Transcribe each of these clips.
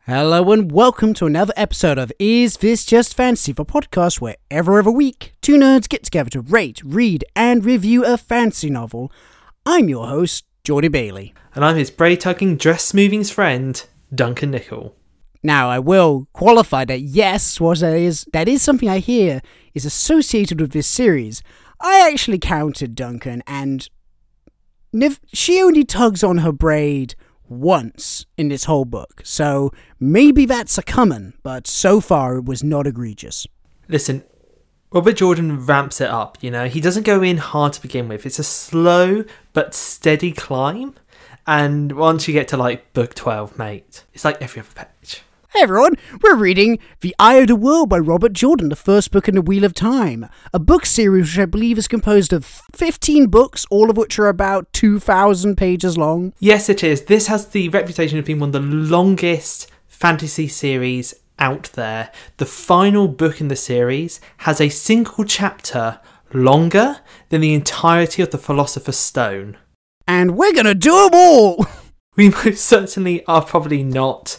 Hello and welcome to another episode of Is This Just Fantasy, the podcast where every week two nerds get together to rate, read and review a fantasy novel. I'm your host, Geordie Bailey. And I'm his braid-tugging, dress-smoothing friend, Duncan Nicol. Now, I will qualify that yes, that is something I hear is associated with this series. I actually counted Duncan, and she only tugs on her braid once in this whole book, so maybe that's a common, but so far it was not egregious. Listen, Robert Jordan ramps it up, you know? He doesn't go in hard to begin with. It's a slow but steady climb, and once you get to, like, book 12, mate, it's like every other page. Hey everyone, we're reading The Eye of the World by Robert Jordan, the first book in the Wheel of Time, a book series which I believe is composed of 15 books, all of which are about 2,000 pages long. Yes, it is. This has the reputation of being one of the longest fantasy series out there. The final book in the series has a single chapter longer than the entirety of the Philosopher's Stone. And we're gonna do them all! We most certainly are probably not.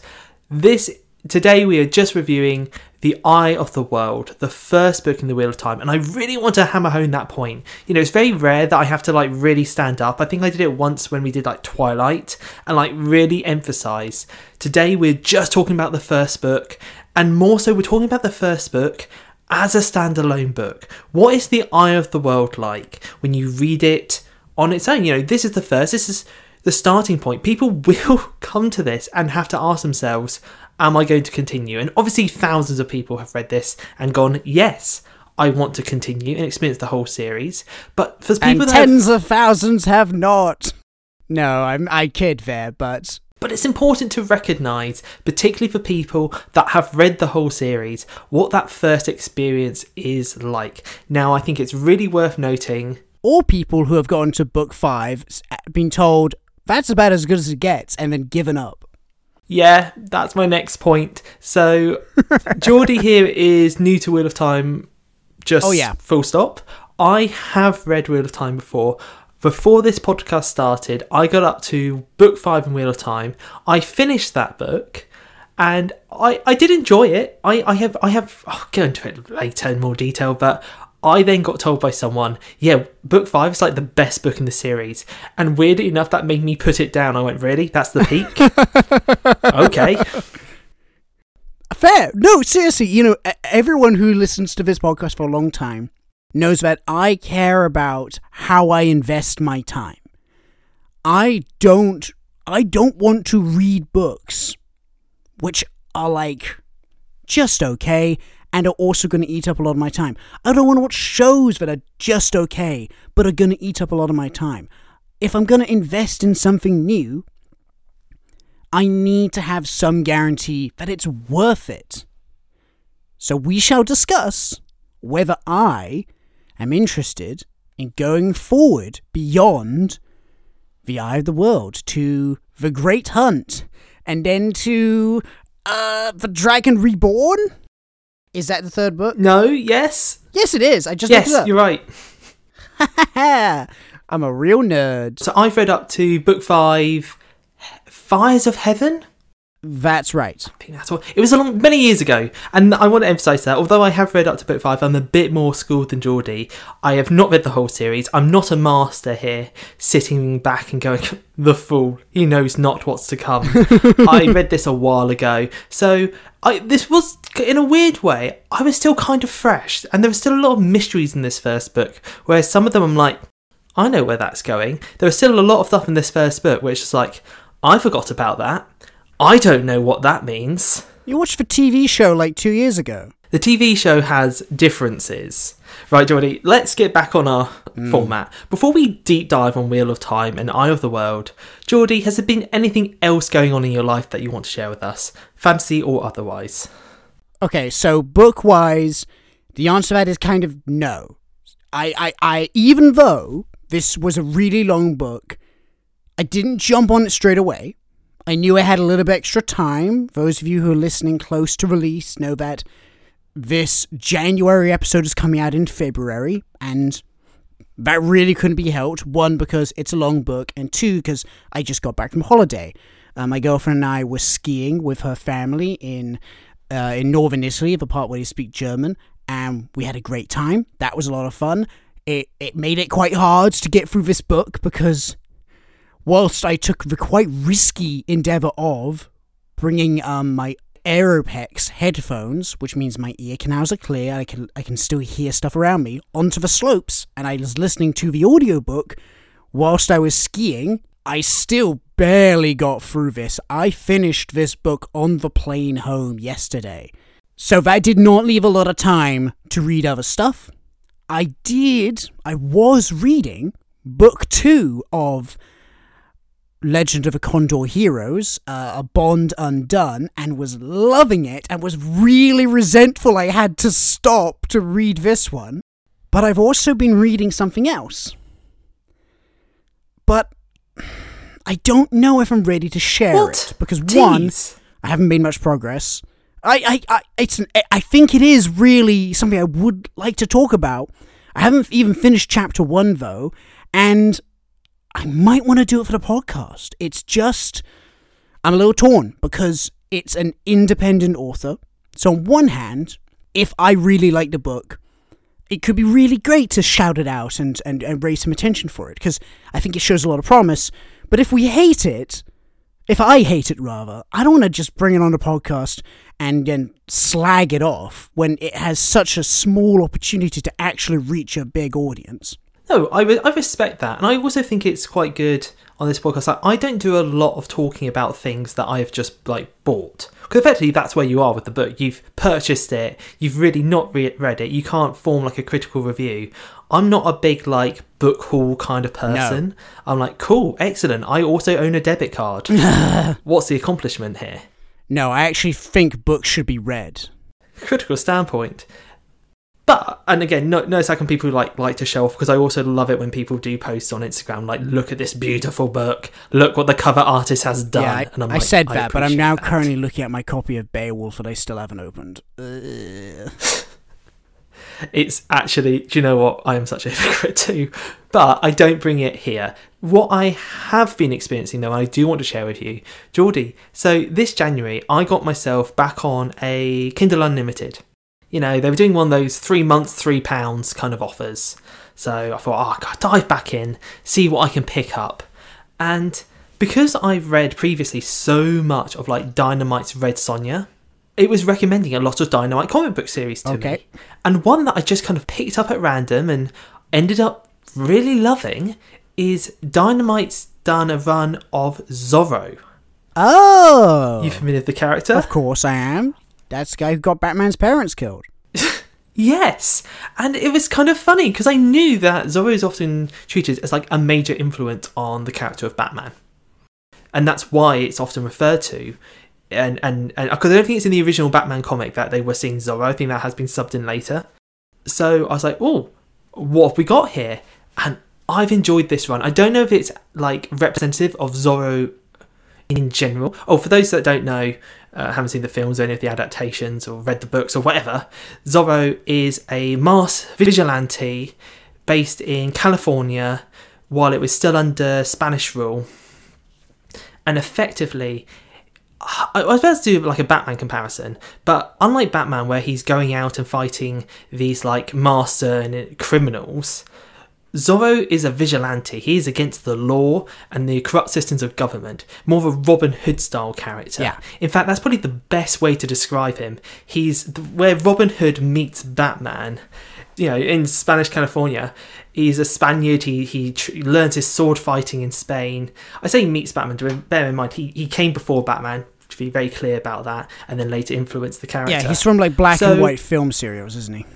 Today we are just reviewing The Eye of the World, the first book in the Wheel of Time, and I really want to hammer home that point. You know, it's very rare that I have to, like, really stand up. I think I did it once when we did, like, Twilight, and, like, really emphasise. Today we're just talking about the first book, and more so we're talking about the first book as a standalone book. What is The Eye of the World like when you read it on its own? You know, this is the starting point. People will come to this and have to ask themselves, am I going to continue? And obviously thousands of people have read this and gone, yes, I want to continue and experience the whole series. But for people and tens of thousands have not. No, I kid there, but it's important to recognise, particularly for people that have read the whole series, what that first experience is like. Now, I think it's really worth noting, or people who have gotten to book 5, been told, that's about as good as it gets, and then given up. Yeah, that's my next point. So, Geordie here is new to Wheel of Time, full stop. I have read Wheel of Time before. Before this podcast started, I got up to book 5 in Wheel of Time. I finished that book, and I did enjoy it. I'll go into it later in more detail, but I then got told by someone, yeah, book 5 is like the best book in the series. And weirdly enough, that made me put it down. I went, really? That's the peak? Okay. Fair. No, seriously, you know, everyone who listens to this podcast for a long time knows that I care about how I invest my time. I don't want to read books which are like just okay and are also going to eat up a lot of my time. I don't want to watch shows that are just okay, but are going to eat up a lot of my time. If I'm going to invest in something new, I need to have some guarantee that it's worth it. So we shall discuss whether I am interested in going forward beyond The Eye of the World to The Great Hunt, and then to The Dragon Reborn? Is that the third book? No, yes. Yes, it is. I just looked it up. Yes, you're right. I'm a real nerd. So I've read up to book 5, Fires of Heaven? That's right. I think that's what it was many years ago, and I want to emphasise that although I have read up to book 5, I'm a bit more schooled than Geordie. I have not read the whole series. I'm not a master here, sitting back and going, the fool, he knows not what's to come. I read this a while ago, so this was, in a weird way, I was still kind of fresh, and there was still a lot of mysteries in this first book, whereas some of them I'm like, I know where that's going. There was still a lot of stuff in this first book where it's just like, I forgot about that. I don't know what that means. You watched the TV show like 2 years ago. The TV show has differences. Right, Geordie, let's get back on our format. Before we deep dive on Wheel of Time and Eye of the World, Geordie, has there been anything else going on in your life that you want to share with us? Fantasy or otherwise? Okay, so book-wise, the answer to that is kind of no. I even though this was a really long book, I didn't jump on it straight away. I knew I had a little bit extra time. Those of you who are listening close to release know that this January episode is coming out in February, and that really couldn't be helped. 1, because it's a long book, and 2, because I just got back from holiday. My girlfriend and I were skiing with her family in northern Italy, the part where they speak German, and we had a great time. That was a lot of fun. It made it quite hard to get through this book because whilst I took the quite risky endeavour of bringing my Aeropex headphones, which means my ear canals are clear, I can still hear stuff around me, onto the slopes, and I was listening to the audiobook whilst I was skiing, I still barely got through this. I finished this book on the plane home yesterday. So that did not leave a lot of time to read other stuff. I was reading book 2 of Legend of the Condor Heroes, A Bond Undone, and was loving it, and was really resentful I had to stop to read this one. But I've also been reading something else. But I don't know if I'm ready to share it, because one, I haven't made much progress. I think it is really something I would like to talk about. I haven't even finished chapter 1 though, and I might want to do it for the podcast. It's just, I'm a little torn because it's an independent author. So on one hand, if I really like the book, it could be really great to shout it out and raise some attention for it, because I think it shows a lot of promise. But if I hate it rather, I don't want to just bring it on the podcast and then slag it off when it has such a small opportunity to actually reach a big audience. No, I respect that. And I also think it's quite good on this podcast. Like, I don't do a lot of talking about things that I've just bought. Because effectively that's where you are with the book. You've purchased it. You've really not read it. You can't form a critical review. I'm not a big book haul kind of person. No. I'm like, cool, excellent. I also own a debit card. What's the accomplishment here? No, I actually think books should be read. Critical standpoint. But, and again, no second people like to show off, because I also love it when people do posts on Instagram, look at this beautiful book, look what the cover artist has done. Yeah, and I said that, but I'm now currently looking at my copy of Beowulf that I still haven't opened. It's actually, do you know what? I am such a hypocrite too, but I don't bring it here. What I have been experiencing though, and I do want to share with you, Geordie, so this January, I got myself back on a Kindle Unlimited. You know, they were doing one of those 3 months, £3 kind of offers. So I thought, I'll dive back in, see what I can pick up. And because I've read previously so much of Dynamite's Red Sonja, it was recommending a lot of Dynamite comic book series to me. And one that I just kind of picked up at random and ended up really loving is Dynamite's done a run of Zorro. Oh! You familiar with the character? Of course I am. That's the guy who got Batman's parents killed. Yes, and it was kind of funny because I knew that Zorro is often treated as a major influence on the character of Batman, and that's why it's often referred to. And because I don't think it's in the original Batman comic that they were seeing Zorro. I think that has been subbed in later. So I was like, oh, what have we got here? And I've enjoyed this run. I don't know if it's representative of Zorro in general. Oh, for those that don't know, haven't seen the films or any of the adaptations or read the books or whatever, Zorro is a masked vigilante based in California while it was still under Spanish rule. And effectively, I was about to do a Batman comparison, but unlike Batman where he's going out and fighting these master and criminals, Zorro is a vigilante. He is against the law and the corrupt systems of government. More of a Robin Hood style character. Yeah. In fact, that's probably the best way to describe him. He's where Robin Hood meets Batman. You know, in Spanish California, he's a Spaniard. He learns his sword fighting in Spain. I say he meets Batman, but bear in mind he came before Batman, to be very clear about that, and then later influenced the character. Yeah, he's from black and white film serials, isn't he?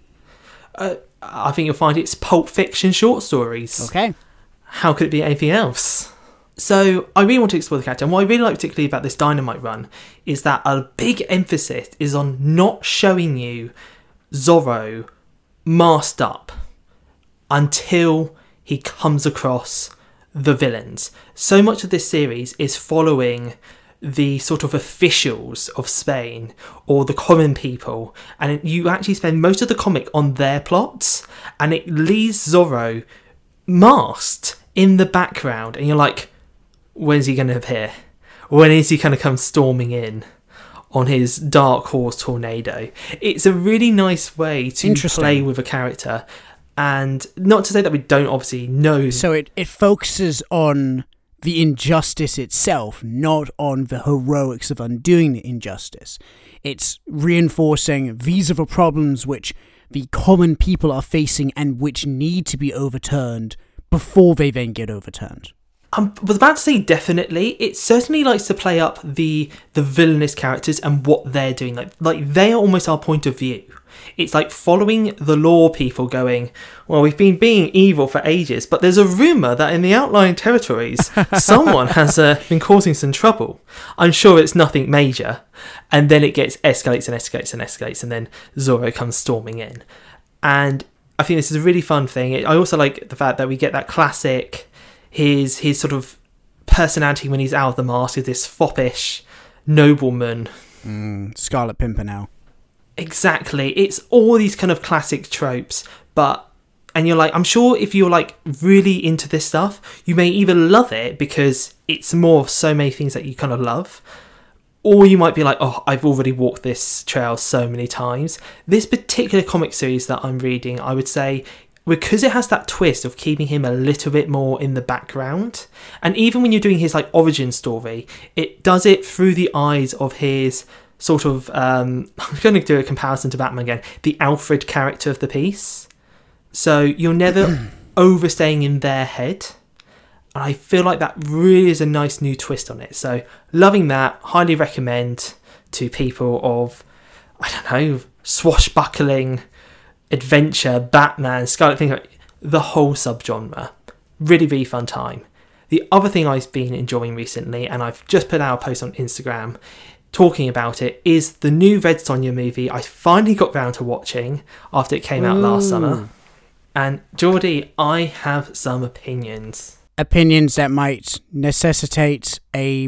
I think you'll find it's Pulp Fiction short stories. Okay. How could it be anything else? So I really want to explore the character, and what I really like particularly about this Dynamite run is that a big emphasis is on not showing you Zorro masked up until he comes across the villains. So much of this series is following the sort of officials of Spain or the common people, and you actually spend most of the comic on their plots, and it leaves Zorro masked in the background, and you're like, when's he going to appear? when Izzy kind of comes storming in on his Dark Horse Tornado. It's a really nice way to play with a character. And not to say that we don't obviously know. So it focuses on the injustice itself, not on the heroics of undoing the injustice. It's reinforcing these are the problems which the common people are facing and which need to be overturned before they then get overturned. I was about to say definitely. It certainly likes to play up the villainous characters and what they're doing. Like they are almost our point of view. It's like following the law people going, well, we've been being evil for ages, but there's a rumour that in the outlying territories, someone has been causing some trouble. I'm sure it's nothing major. And then it escalates, and then Zoro comes storming in. And I think this is a really fun thing. I also like the fact that we get that classic, his sort of personality when he's out of the mask is this foppish nobleman. Scarlet Pimpernel. Exactly. It's all these kind of classic tropes, and you're like, I'm sure if you're like really into this stuff, you may either love it because it's more of so many things that you kind of love, or you might be like, oh, I've already walked this trail so many times. This particular comic series that I'm reading, I would say, because it has that twist of keeping him a little bit more in the background, and even when you're doing his like origin story, it does it through the eyes of his sort of, I'm going to do a comparison to Batman again, the Alfred character of the piece. So you're never overstaying in their head. And I feel like that really is a nice new twist on it. So loving that, highly recommend to people of, I don't know, swashbuckling, adventure, Batman, Scarlet thing, the whole subgenre. Really, really fun time. The other thing I've been enjoying recently, and I've just put out a post on Instagram talking about it, is the new Red Sonja movie I finally got round to watching after it came out last summer. And Geordie, I have some opinions. Opinions that might necessitate a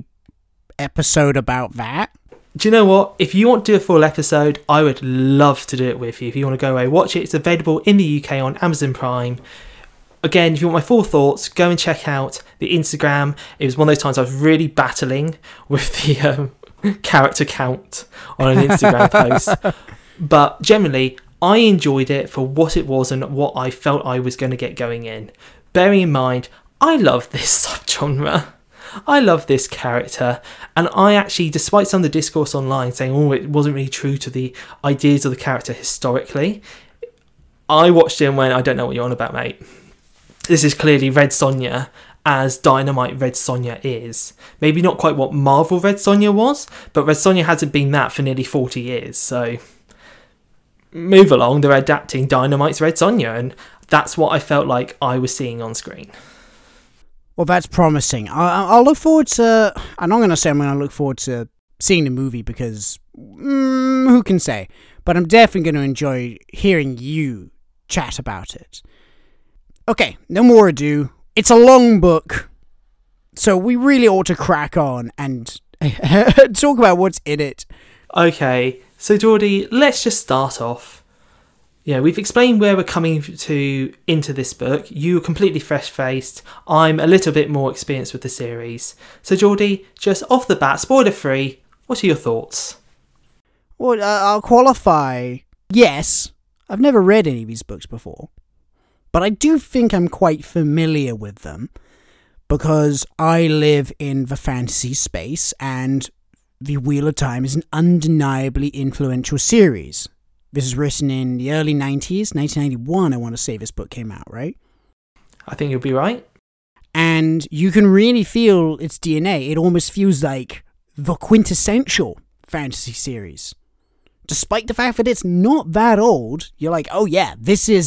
episode about that? Do you know what? If you want to do a full episode, I would love to do it with you. If you want to go away, watch it. It's available in the UK on Amazon Prime. Again, if you want my full thoughts, go and check out the Instagram. It was one of those times I was really battling with the character count on an Instagram post. But generally, I enjoyed it for what it was and what I felt I was going to get going in. Bearing in mind, I love this subgenre. I love this character, and I actually, despite some of the discourse online saying, oh, it wasn't really true to the ideas of the character historically, I watched it and went, I don't know what you're on about, mate. This is clearly Red Sonja as Dynamite Red Sonja is. Maybe not quite what Marvel Red Sonja was, but Red Sonja hasn't been that for nearly 40 years, so move along, they're adapting Dynamite's Red Sonja, and that's what I felt like I was seeing on screen. Well, that's promising. I'll look forward to... I'm not going to say I'm going to look forward to seeing the movie because... who can say? But I'm definitely going to enjoy hearing you chat about it. Okay, no more ado. It's a long book, so we really ought to crack on and talk about what's in it. Okay, so Geordie, let's just start off. Yeah, we've explained where we're coming to into this book. You're completely fresh-faced. I'm a little bit more experienced with the series. So Geordie, just off the bat, spoiler-free, what are your thoughts? Well, I'll qualify. Yes, I've never read any of these books before, but I do think I'm quite familiar with them because I live in the fantasy space and The Wheel of Time is an undeniably influential series. This is written in the early 90s, 1991, I want to say this book came out, right? I think you'll be right. And you can really feel its DNA. It almost feels like the quintessential fantasy series. Despite the fact that it's not that old, you're like, oh yeah, this is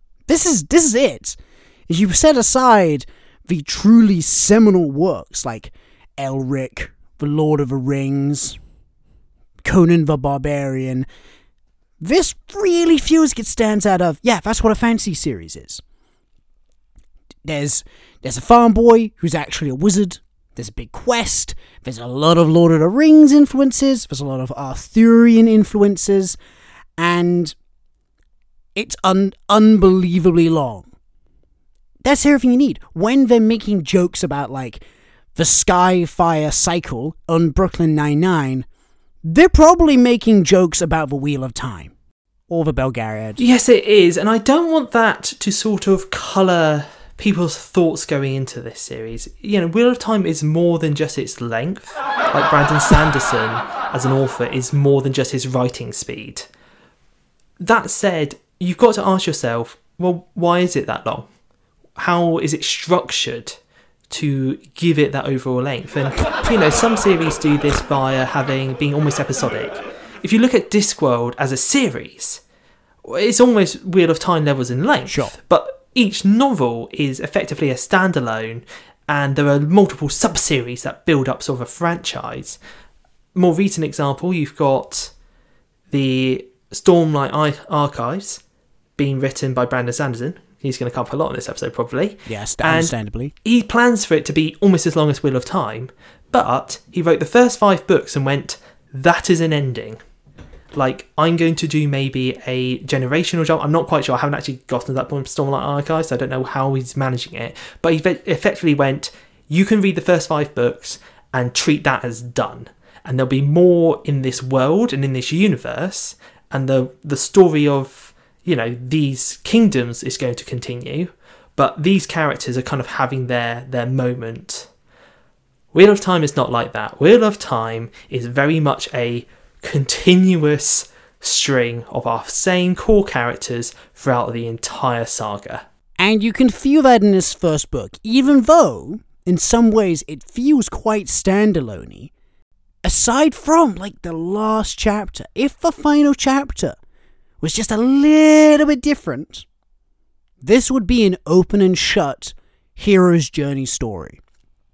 it. If you set aside the truly seminal works like Elric, The Lord of the Rings, Conan the Barbarian, this really feels like it stands out of, yeah, that's what a fantasy series is. There's a farm boy who's actually a wizard. There's a big quest. There's a lot of Lord of the Rings influences. There's a lot of Arthurian influences. And it's unbelievably long. That's everything you need. When they're making jokes about, like, the Sky-Fire cycle on Brooklyn Nine-Nine, they're probably making jokes about the Wheel of Time. Or the Belgariad. Yes, it is, and I don't want that to sort of colour people's thoughts going into this series. Wheel of Time is more than just its length. Like Brandon Sanderson, as an author, is more than just his writing speed. That said, you've got to ask yourself, well, why is it that long? How is it structured to give it that overall length? And, some series do this via being almost episodic. If you look at Discworld as a series, it's almost Wheel of Time levels in length. Sure. But each novel is effectively a standalone, and there are multiple sub-series that build up sort of a franchise. More recent example, you've got the Stormlight Archives being written by Brandon Sanderson. He's going to come up a lot in this episode, probably. Yes, understandably. And he plans for it to be almost as long as Wheel of Time, but he wrote the first 5 books and went, that is an ending. Like, I'm going to do maybe a generational jump. I'm not quite sure. I haven't actually gotten to that point with Stormlight Archives, so I don't know how he's managing it. But he effectively went, you can read the first 5 books and treat that as done. And there'll be more in this world and in this universe. And the story of, these kingdoms is going to continue. But these characters are kind of having their moment. Wheel of Time is not like that. Wheel of Time is very much a continuous string of our same core characters throughout the entire saga. And you can feel that in this first book, even though, in some ways, it feels quite standalone-y. Aside from, the last chapter, if the final chapter was just a little bit different, this would be an open and shut hero's journey story.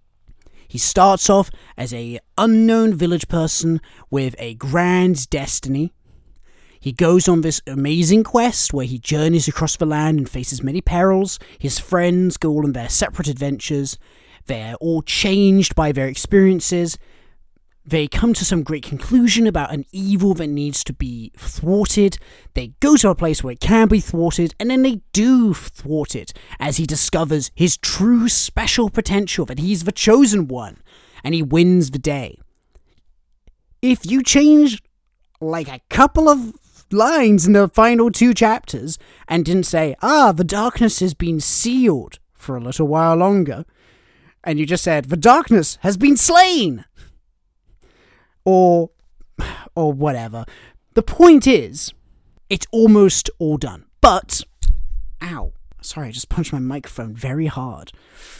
He starts off as an unknown village person with a grand destiny. He goes on this amazing quest where he journeys across the land and faces many perils. His friends go all on their separate adventures. They're all changed by their experiences. They come to some great conclusion about an evil that needs to be thwarted. They go to a place where it can be thwarted, and then they do thwart it as he discovers his true special potential, that he's the chosen one, and he wins the day. If you change a couple of lines in the final 2 chapters and didn't say, the darkness has been sealed for a little while longer, and you just said, the darkness has been slain, or whatever. The point is, it's almost all done. But, ow, sorry, I just punched my microphone very hard.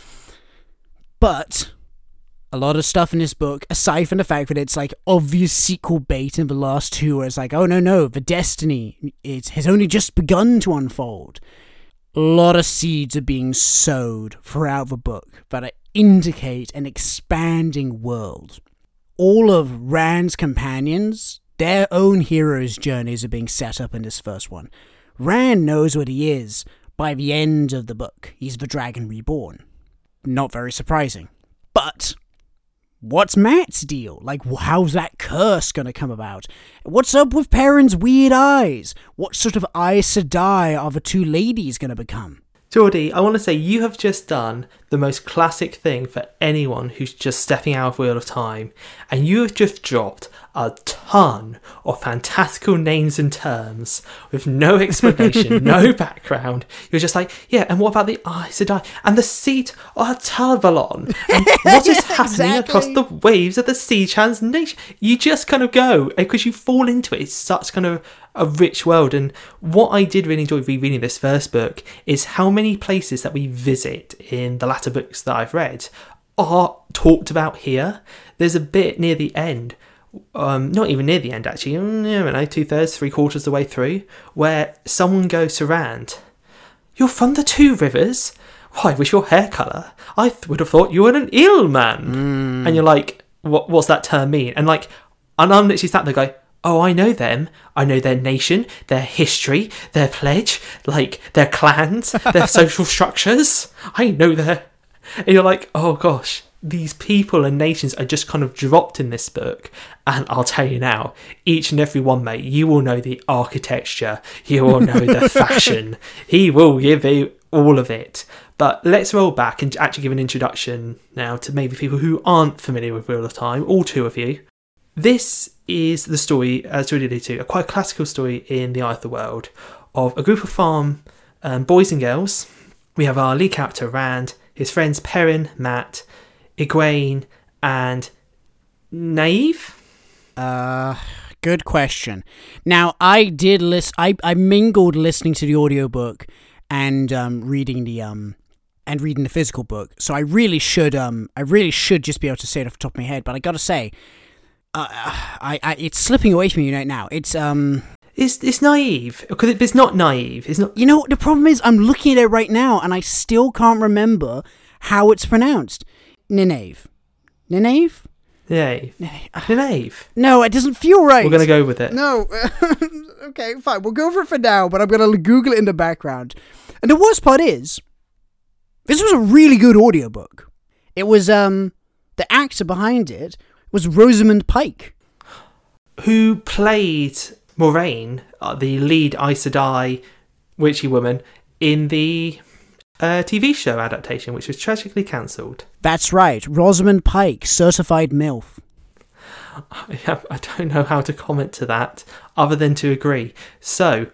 But, a lot of stuff in this book, aside from the fact that it's obvious sequel bait in the last 2, where it's oh no, the destiny, it has only just begun to unfold. A lot of seeds are being sowed throughout the book that indicate an expanding world. All of Rand's companions, their own hero's journeys are being set up in this first one. Rand knows what he is by the end of the book. He's the Dragon Reborn. Not very surprising. But what's Matt's deal? How's that curse going to come about? What's up with Perrin's weird eyes? What sort of Aes Sedai are the 2 ladies going to become? Geordie, I want to say you have just done the most classic thing for anyone who's just stepping out of Wheel of Time, and you have just dropped a ton of fantastical names and terms with no explanation, no background. You're just and what about the Aes Sedai and the seat of Talavalon? And what is happening across the waves of the sea transnation? You just kind of go, because you fall into it. It's such kind of a rich world. And what I did really enjoy rereading this first book is how many places that we visit in the latter books that I've read are talked about here. There's a bit near the end, not even near the end actually, 2/3, 3/4 of the way through, where someone goes to Rand, "You're from the 2 Rivers? Why, with your hair colour, I would have thought you were an ill man." And you're like, what's that term mean? And I'm literally sat there going, oh, I know them. I know their nation, their history, their pledge, their clans, their social structures. I know their... And you're like, oh gosh, these people and nations are just kind of dropped in this book. And I'll tell you now, each and every one, mate, you will know the architecture, you will know the fashion. He will give you all of it. But let's roll back and actually give an introduction now to maybe people who aren't familiar with Wheel of Time, all two of you. This is the story, as we alluded to, a quite classical story in the Eye of the World, of a group of farm boys and girls. We have our lead character, Rand, his friends Perrin, Matt, Egwene, and Naive? Good question. Now, I did I mingled listening to the audiobook and reading the physical book. So I really should just be able to say it off the top of my head. But I gotta say, it's slipping away from me right now. It's Naive, because it's not Naive. It's not. You know, the problem is I'm looking at it right now and I still can't remember how it's pronounced. Nynaeve. No, it doesn't feel right. We're going to go with it. No. Okay, fine. We'll go for it for now, but I'm going to Google it in the background. And the worst part is, this was a really good audiobook. It was, the actor behind it was Rosamund Pike. Who played Moraine, the lead Aes Sedai witchy woman, in the TV show adaptation, which was tragically cancelled. That's right, Rosamund Pike, certified MILF. I don't know how to comment to that, other than to agree. So,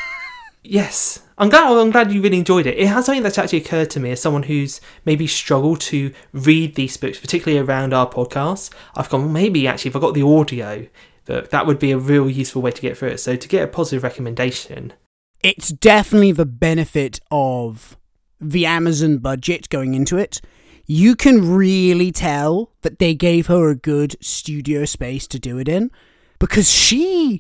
yes, I'm glad you really enjoyed it. It has something that's actually occurred to me as someone who's maybe struggled to read these books, particularly around our podcast. I've gone, well, maybe actually if I got the audio book, that would be a real useful way to get through it. So to get a positive recommendation. It's definitely the benefit of the Amazon budget going into it. You can really tell that they gave her a good studio space to do it in, because she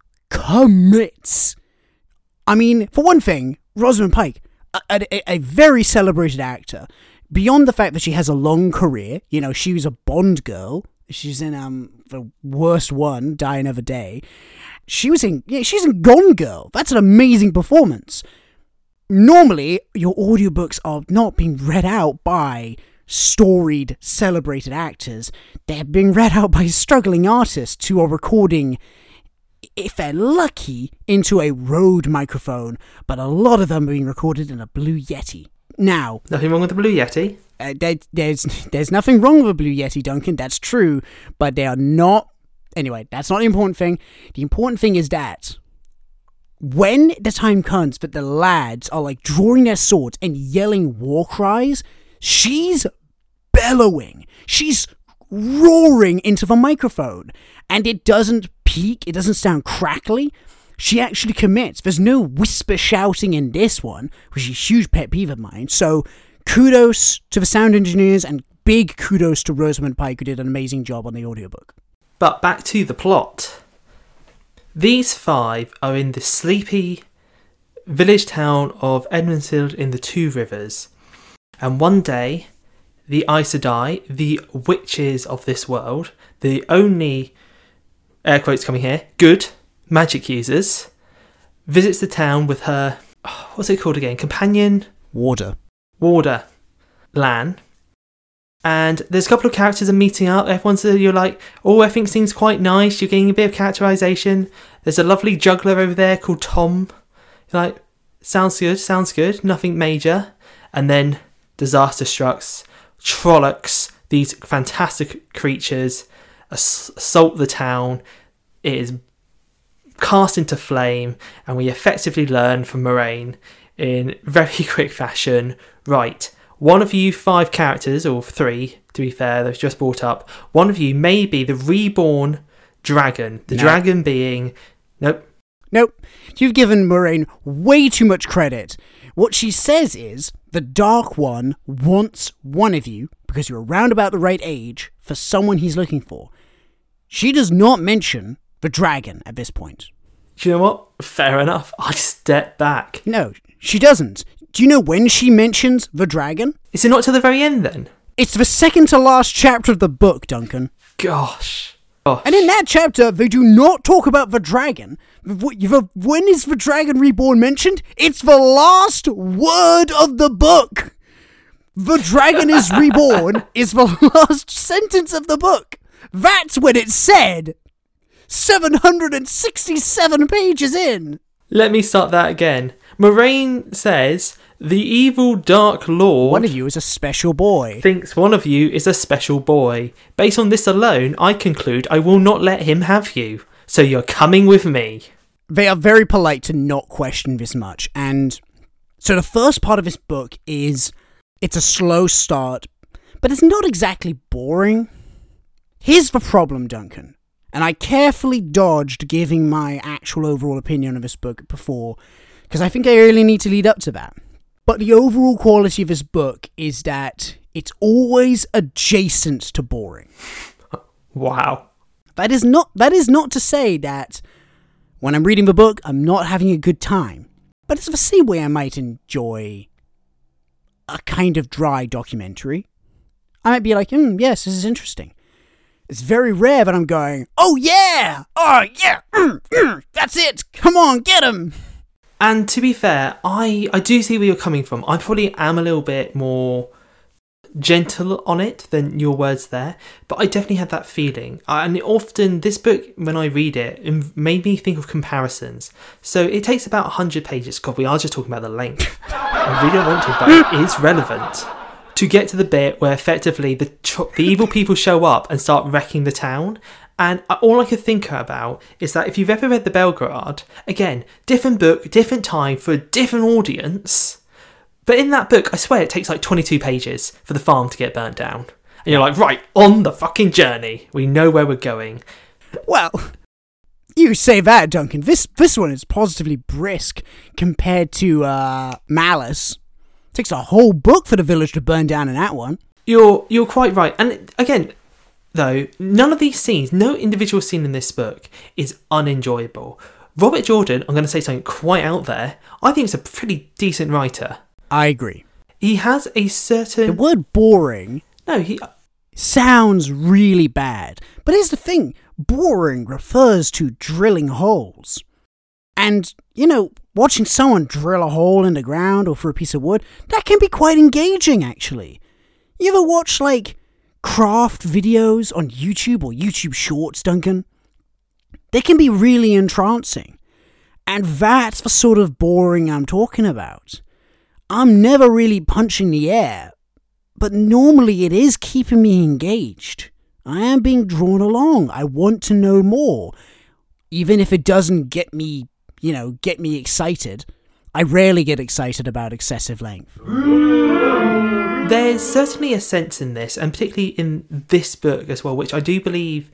commits. I mean, for one thing, Rosamund Pike, a very celebrated actor, beyond the fact that she has a long career. You know, she was a Bond girl. She's in the worst one, Die Another Day. She's in Gone Girl. That's an amazing performance. Normally, your audiobooks are not being read out by storied, celebrated actors. They're being read out by struggling artists who are recording, if they're lucky, into a Rode microphone, but a lot of them are being recorded in a Blue Yeti. Now, nothing wrong with the Blue Yeti. There's nothing wrong with a Blue Yeti, Duncan. That's true, but they are not. Anyway, that's not the important thing. The important thing is that when the time comes that the lads are like drawing their swords and yelling war cries, she's bellowing. She's roaring into the microphone. And it doesn't peak. It doesn't sound crackly. She actually commits. There's no whisper shouting in this one, which is a huge pet peeve of mine. So kudos to the sound engineers and big kudos to Rosamund Pike, who did an amazing job on the audiobook. But back to the plot. These five are in the sleepy village town of Edmondsfield in the Two Rivers. And one day, the Aes Sedai, the witches of this world, the only, air quotes coming here, good magic users, visits the town with her, what's it called again? Companion? Warder, Lan. And there's a couple of characters are meeting up. You're like, oh, everything seems quite nice. You're getting a bit of characterization. There's a lovely juggler over there called Tom. You're like, sounds good. Nothing major. And then disaster strikes. Trollocs, these fantastic creatures, assault the town. It is cast into flame. And we effectively learn from Moraine in very quick fashion, right, one of you five characters, or three, to be fair, they've just brought up, one of you may be the reborn dragon. The dragon being... Nope. You've given Moraine way too much credit. What she says is, the Dark One wants one of you, because you're around about the right age, for someone he's looking for. She does not mention the dragon at this point. Do you know what? Fair enough. I step back. No, she doesn't. Do you know when she mentions the dragon? Is it not to the very end then? It's the second to last chapter of the book, Duncan. Gosh. And in that chapter, they do not talk about the dragon. When is the dragon reborn mentioned? It's the last word of the book. The dragon is reborn is the last sentence of the book. That's when it's said. 767 pages in. Let me start that again. Moraine says The evil Dark Lord... One of you is a special boy. ...thinks one of you is a special boy. Based on this alone, I conclude I will not let him have you. So you're coming with me. They are very polite to not question this much. And so the first part of this book is... It's a slow start, but it's not exactly boring. Here's the problem, Duncan. And I carefully dodged giving my actual overall opinion of this book before, because I think I really need to lead up to that. But the overall quality of this book is that it's always adjacent to boring. Wow. That is not to say that when I'm reading the book, I'm not having a good time. But it's the same way I might enjoy a kind of dry documentary. I might be like, yes, this is interesting. It's very rare that I'm going, oh yeah, that's it, come on, get him. And to be fair, I do see where you're coming from. I probably am a little bit more gentle on it than your words there, but I definitely had that feeling. And often, this book, when I read it, it made me think of comparisons. So it takes about 100 pages. God, we are just talking about the length. I really don't want to, but it is relevant. To get to the bit where effectively the evil people show up and start wrecking the town. And all I could think about is that if you've ever read The Belgrade, again, different book, different time for a different audience. But in that book, I swear it takes like 22 pages for the farm to get burnt down. And you're like, right, on the fucking journey. We know where we're going. Well, you say that, Duncan. This one is positively brisk compared to Malice. Takes a whole book for the village to burn down in that one. You're quite right. And again, though, none of these scenes, no individual scene in this book is unenjoyable. Robert Jordan, I'm going to say something quite out there, I think he's a pretty decent writer. I agree. He has a certain... The word boring... No, he... sounds really bad. But here's the thing. Boring refers to drilling holes. And, watching someone drill a hole in the ground or for a piece of wood, that can be quite engaging, actually. You ever watch, craft videos on YouTube or YouTube Shorts, Duncan? They can be really entrancing. And that's the sort of boring I'm talking about. I'm never really punching the air, but normally it is keeping me engaged. I am being drawn along. I want to know more. Even if it doesn't get me excited. I rarely get excited about excessive length. There's certainly a sense in this, and particularly in this book as well, which I do believe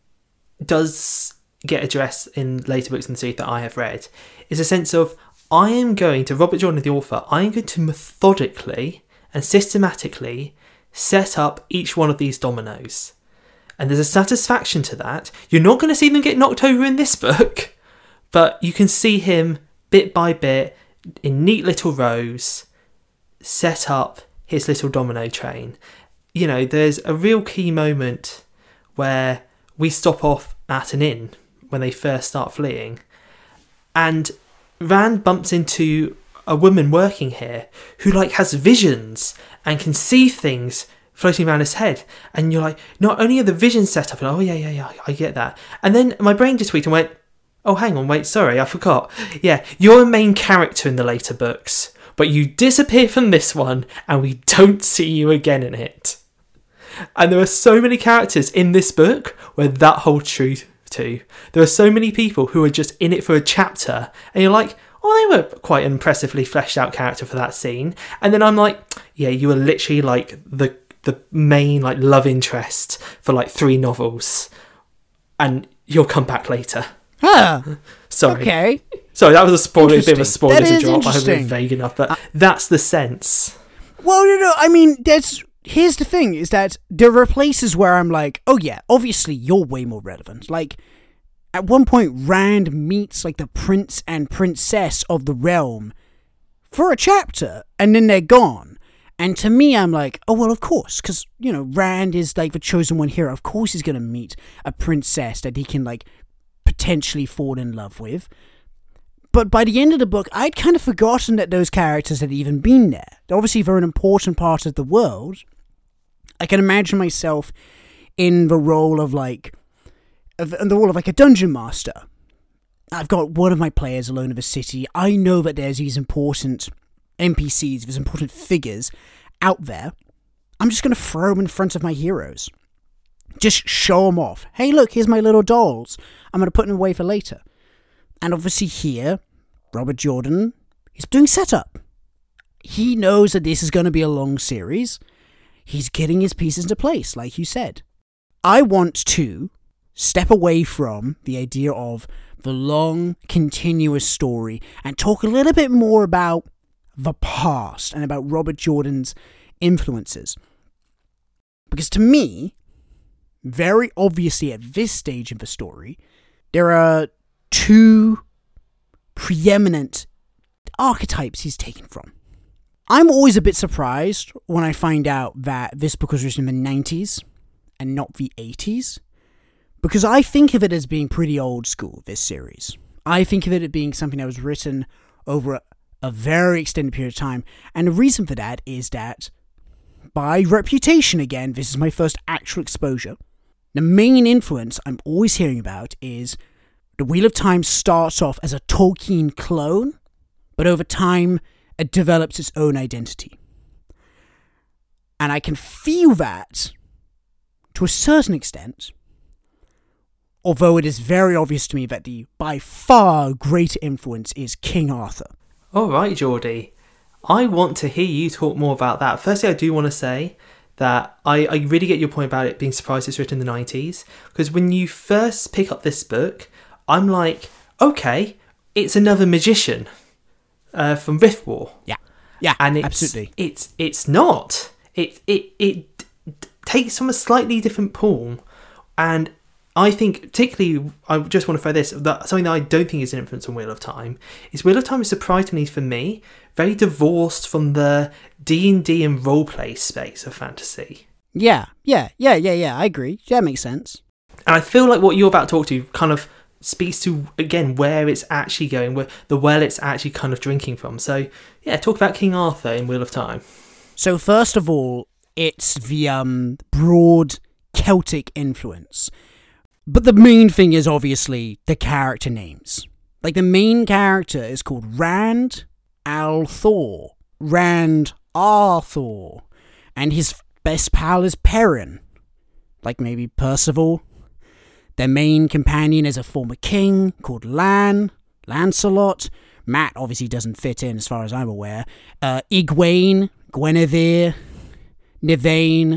does get addressed in later books in the series that I have read, is a sense of, I am going to, Robert Jordan, the author, I am going to methodically and systematically set up each one of these dominoes. And there's a satisfaction to that. You're not going to see them get knocked over in this book, but you can see him bit by bit in neat little rows set up his little domino train. There's a real key moment where we stop off at an inn when they first start fleeing, and Rand bumps into a woman working here who has visions and can see things floating around his head, and you're like, not only are the visions set up, and oh yeah, I get that, and then my brain just tweaked and went, oh, hang on, wait, sorry, I forgot. Yeah, you're a main character in the later books, but you disappear from this one, and we don't see you again in it. And there are so many characters in this book where that holds true too. There are so many people who are just in it for a chapter, and you're like, oh, they were quite an impressively fleshed out character for that scene. And then I'm like, yeah, you were literally the main love interest for 3 novels, and you'll come back later. Huh. Sorry. Okay. Sorry, that was a spoiler, a bit of a spoiler that to is drop. I hope interesting. it's vague enough, but that's the sense. Well, I mean, here's the thing, is that there are places where I'm like, oh yeah, obviously you're way more relevant. At one point, Rand meets, the prince and princess of the realm for a chapter, and then they're gone. And to me, I'm like, oh, well, of course, because, Rand is, the chosen one here. Of course he's going to meet a princess that he can, potentially fall in love with. But by the end of the book, I'd kind of forgotten that those characters had even been there. Obviously, they're an important part of the world. I can imagine myself in the role of a dungeon master. I've got one of my players alone of a city. I know that there's these important NPCs, if there's important figures out there, I'm just going to throw them in front of my heroes. Just show them off. Hey, look, here's my little dolls. I'm going to put them away for later. And obviously here, Robert Jordan is doing setup. He knows that this is going to be a long series. He's getting his pieces into place, like you said. I want to step away from the idea of the long, continuous story and talk a little bit more about the past and about Robert Jordan's influences. Because to me, very obviously at this stage of the story, there are two preeminent archetypes he's taken from. I'm always a bit surprised when I find out that this book was written in the 90s and not the 80s, because I think of it as being pretty old school, this series. I think of it as being something that was written over a very extended period of time, and the reason for that is that, by reputation again, this is my first actual exposure, the main influence I'm always hearing about is The Wheel of Time starts off as a Tolkien clone, but over time it develops its own identity. And I can feel that to a certain extent, although it is very obvious to me that the by far greater influence is King Arthur. Alright, Geordie. I want to hear you talk more about that. Firstly, I do want to say that I really get your point about it being surprised it's written in the 90s, because when you first pick up this book, I'm like, okay, it's another magician from Riftwar. Yeah, and absolutely. It's not. It takes from a slightly different pool, and I think, particularly, I just want to throw this, that something that I don't think is an influence on Wheel of Time, is Wheel of Time is surprisingly, for me, very divorced from the D&D and roleplay space of fantasy. Yeah, I agree. Yeah, that makes sense. And I feel like what you're about to talk to kind of speaks to, again, where it's actually going, where the well it's actually kind of drinking from. So, yeah, talk about King Arthur in Wheel of Time. So, first of all, it's the broad Celtic influence. But the main thing is obviously the character names. Like, the main character is called Rand al'Thor. Rand Arthur. And his best pal is Perrin. Like maybe Percival. Their main companion is a former king called Lancelot. Matt obviously doesn't fit in as far as I'm aware. Egwene, Guinevere, Nivane,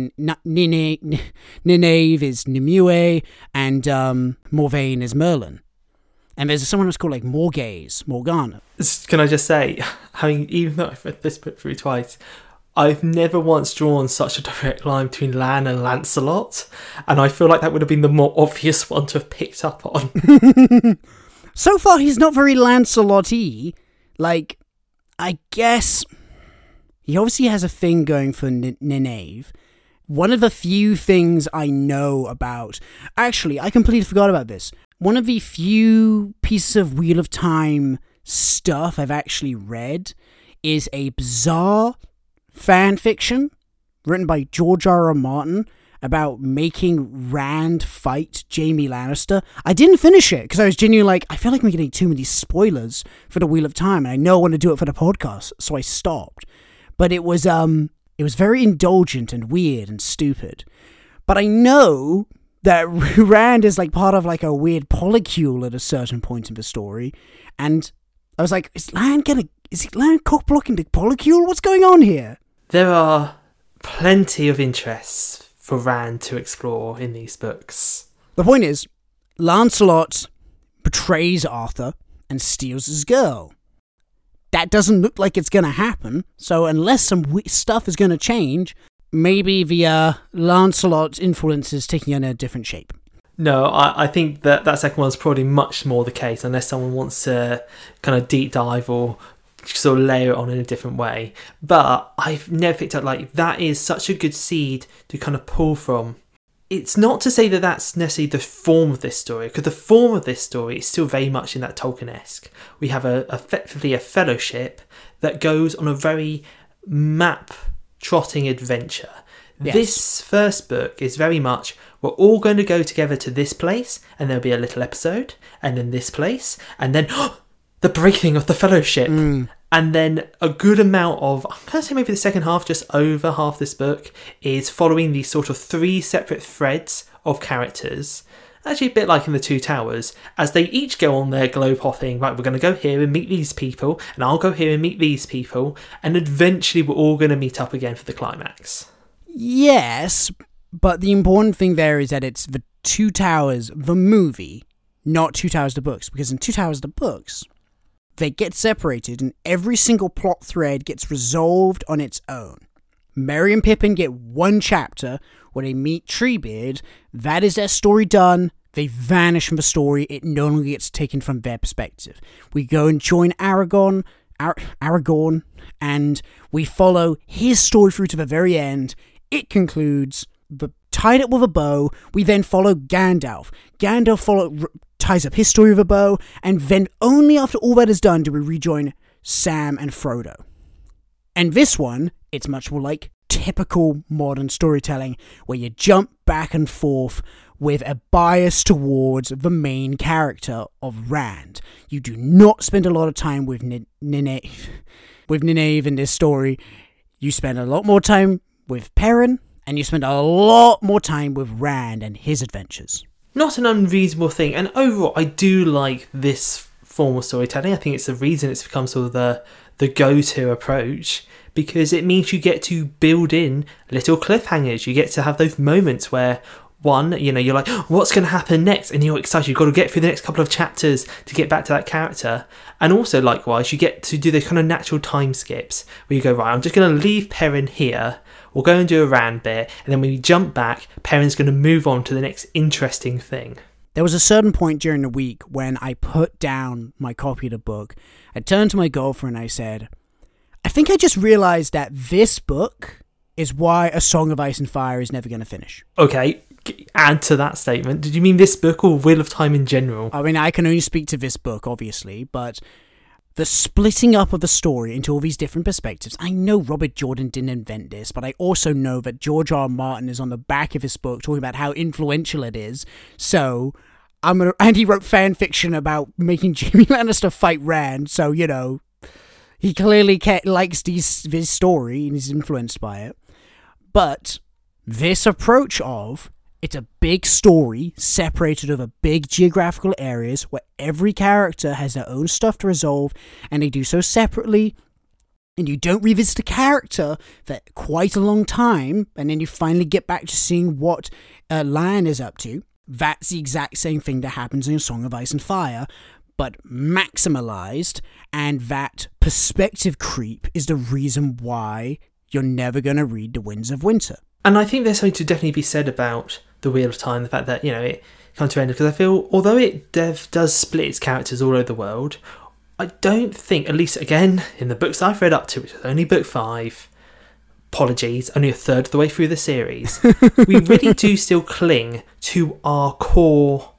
Nineve is Nimue, and Morvain is Merlin. And there's someone who's called like Morgana. Can I just say, even though I've read this book through twice, I've never once drawn such a direct line between Lan and Lancelot, and I feel like that would have been the more obvious one to have picked up on. So far, he's not very Lancelot-y. Like, I guess he obviously has a thing going for Nineve. One of the few things I know about... Actually, I completely forgot about this. One of the few pieces of Wheel of Time stuff I've actually read is a bizarre fan fiction written by George R.R. Martin about making Rand fight Jaime Lannister. I didn't finish it because I was genuinely like, I feel like I'm getting too many spoilers for the Wheel of Time, and I know I want to do it for the podcast, so I stopped. But it was very indulgent and weird and stupid. But I know that Rand is like part of like a weird polycule at a certain point in the story, and I was like, is Lan cock-blocking the polycule? What's going on here? There are plenty of interests for Rand to explore in these books. The point is, Lancelot betrays Arthur and steals his girl. That doesn't look like it's going to happen, so unless some stuff is going to change, maybe the Lancelot influence is taking on a different shape. No, I think that second one's probably much more the case, unless someone wants to kind of deep dive or sort of layer it on in a different way. But I've never picked up, like, that is such a good seed to kind of pull from. It's not to say that that's necessarily the form of this story, because the form of this story is still very much in that Tolkien-esque. We have effectively a fellowship that goes on a very map-trotting adventure. Yes. This first book is very much, we're all going to go together to this place, and there'll be a little episode, and then this place, and then the breaking of the fellowship. And then a good amount of, I'm going to say maybe the second half, just over half this book, is following these sort of 3 separate threads of characters. Actually, a bit like in the Two Towers, as they each go on their globe hopping, right, we're going to go here and meet these people, and I'll go here and meet these people, and eventually we're all going to meet up again for the climax. Yes, but the important thing there is that it's the Two Towers, the movie, not Two Towers the books, because in Two Towers the books, they get separated and every single plot thread gets resolved on its own. Merry and Pippin get 1 chapter where they meet Treebeard. That is their story done. They vanish from the story. It no longer gets taken from their perspective. We go and join Aragorn, and we follow his story through to the very end. It concludes, tied up with a bow. We then follow Gandalf. Gandalf ties up his story with a bow, and then only after all that is done do we rejoin Sam and Frodo. And this one, it's much more like typical modern storytelling, where you jump back and forth with a bias towards the main character of Rand. You do not spend a lot of time with Nynaeve in this story. You spend a lot more time with Perrin, and you spend a lot more time with Rand and his adventures. Not an unreasonable thing, and overall I do like this form of storytelling. I think it's the reason it's become sort of the go-to approach, because it means you get to build in little cliffhangers. You get to have those moments where, you're like, what's going to happen next? And you're excited. You've got to get through the next couple of chapters to get back to that character. And also, likewise, you get to do those kind of natural time skips where you go, right, I'm just going to leave Perrin here. We'll go and do a Rand bit. And then when we jump back, Perrin's going to move on to the next interesting thing. There was a certain point during the week when I put down my copy of the book. I turned to my girlfriend and I said, I think I just realized that this book is why A Song of Ice and Fire is never going to finish. Okay, add to that statement. Did you mean this book or Wheel of Time in general? I mean, I can only speak to this book, obviously, but the splitting up of the story into all these different perspectives. I know Robert Jordan didn't invent this, but I also know that George R. R. Martin is on the back of his book talking about how influential it is. So, and he wrote fan fiction about making Jaime Lannister fight Rand, so, he clearly likes this story and is influenced by it. But this approach of, it's a big story separated over big geographical areas where every character has their own stuff to resolve, and they do so separately, and you don't revisit a character for quite a long time, and then you finally get back to seeing what Lan is up to. That's the exact same thing that happens in A Song of Ice and Fire, but maximalized, and that perspective creep is the reason why you're never going to read The Winds of Winter. And I think there's something to definitely be said about The Wheel of Time, the fact that, it comes to an end, because I feel, although it does split its characters all over the world, I don't think, at least again, in the books I've read up to, which is only book 5, apologies, only a third of the way through the series, we really do still cling to our core,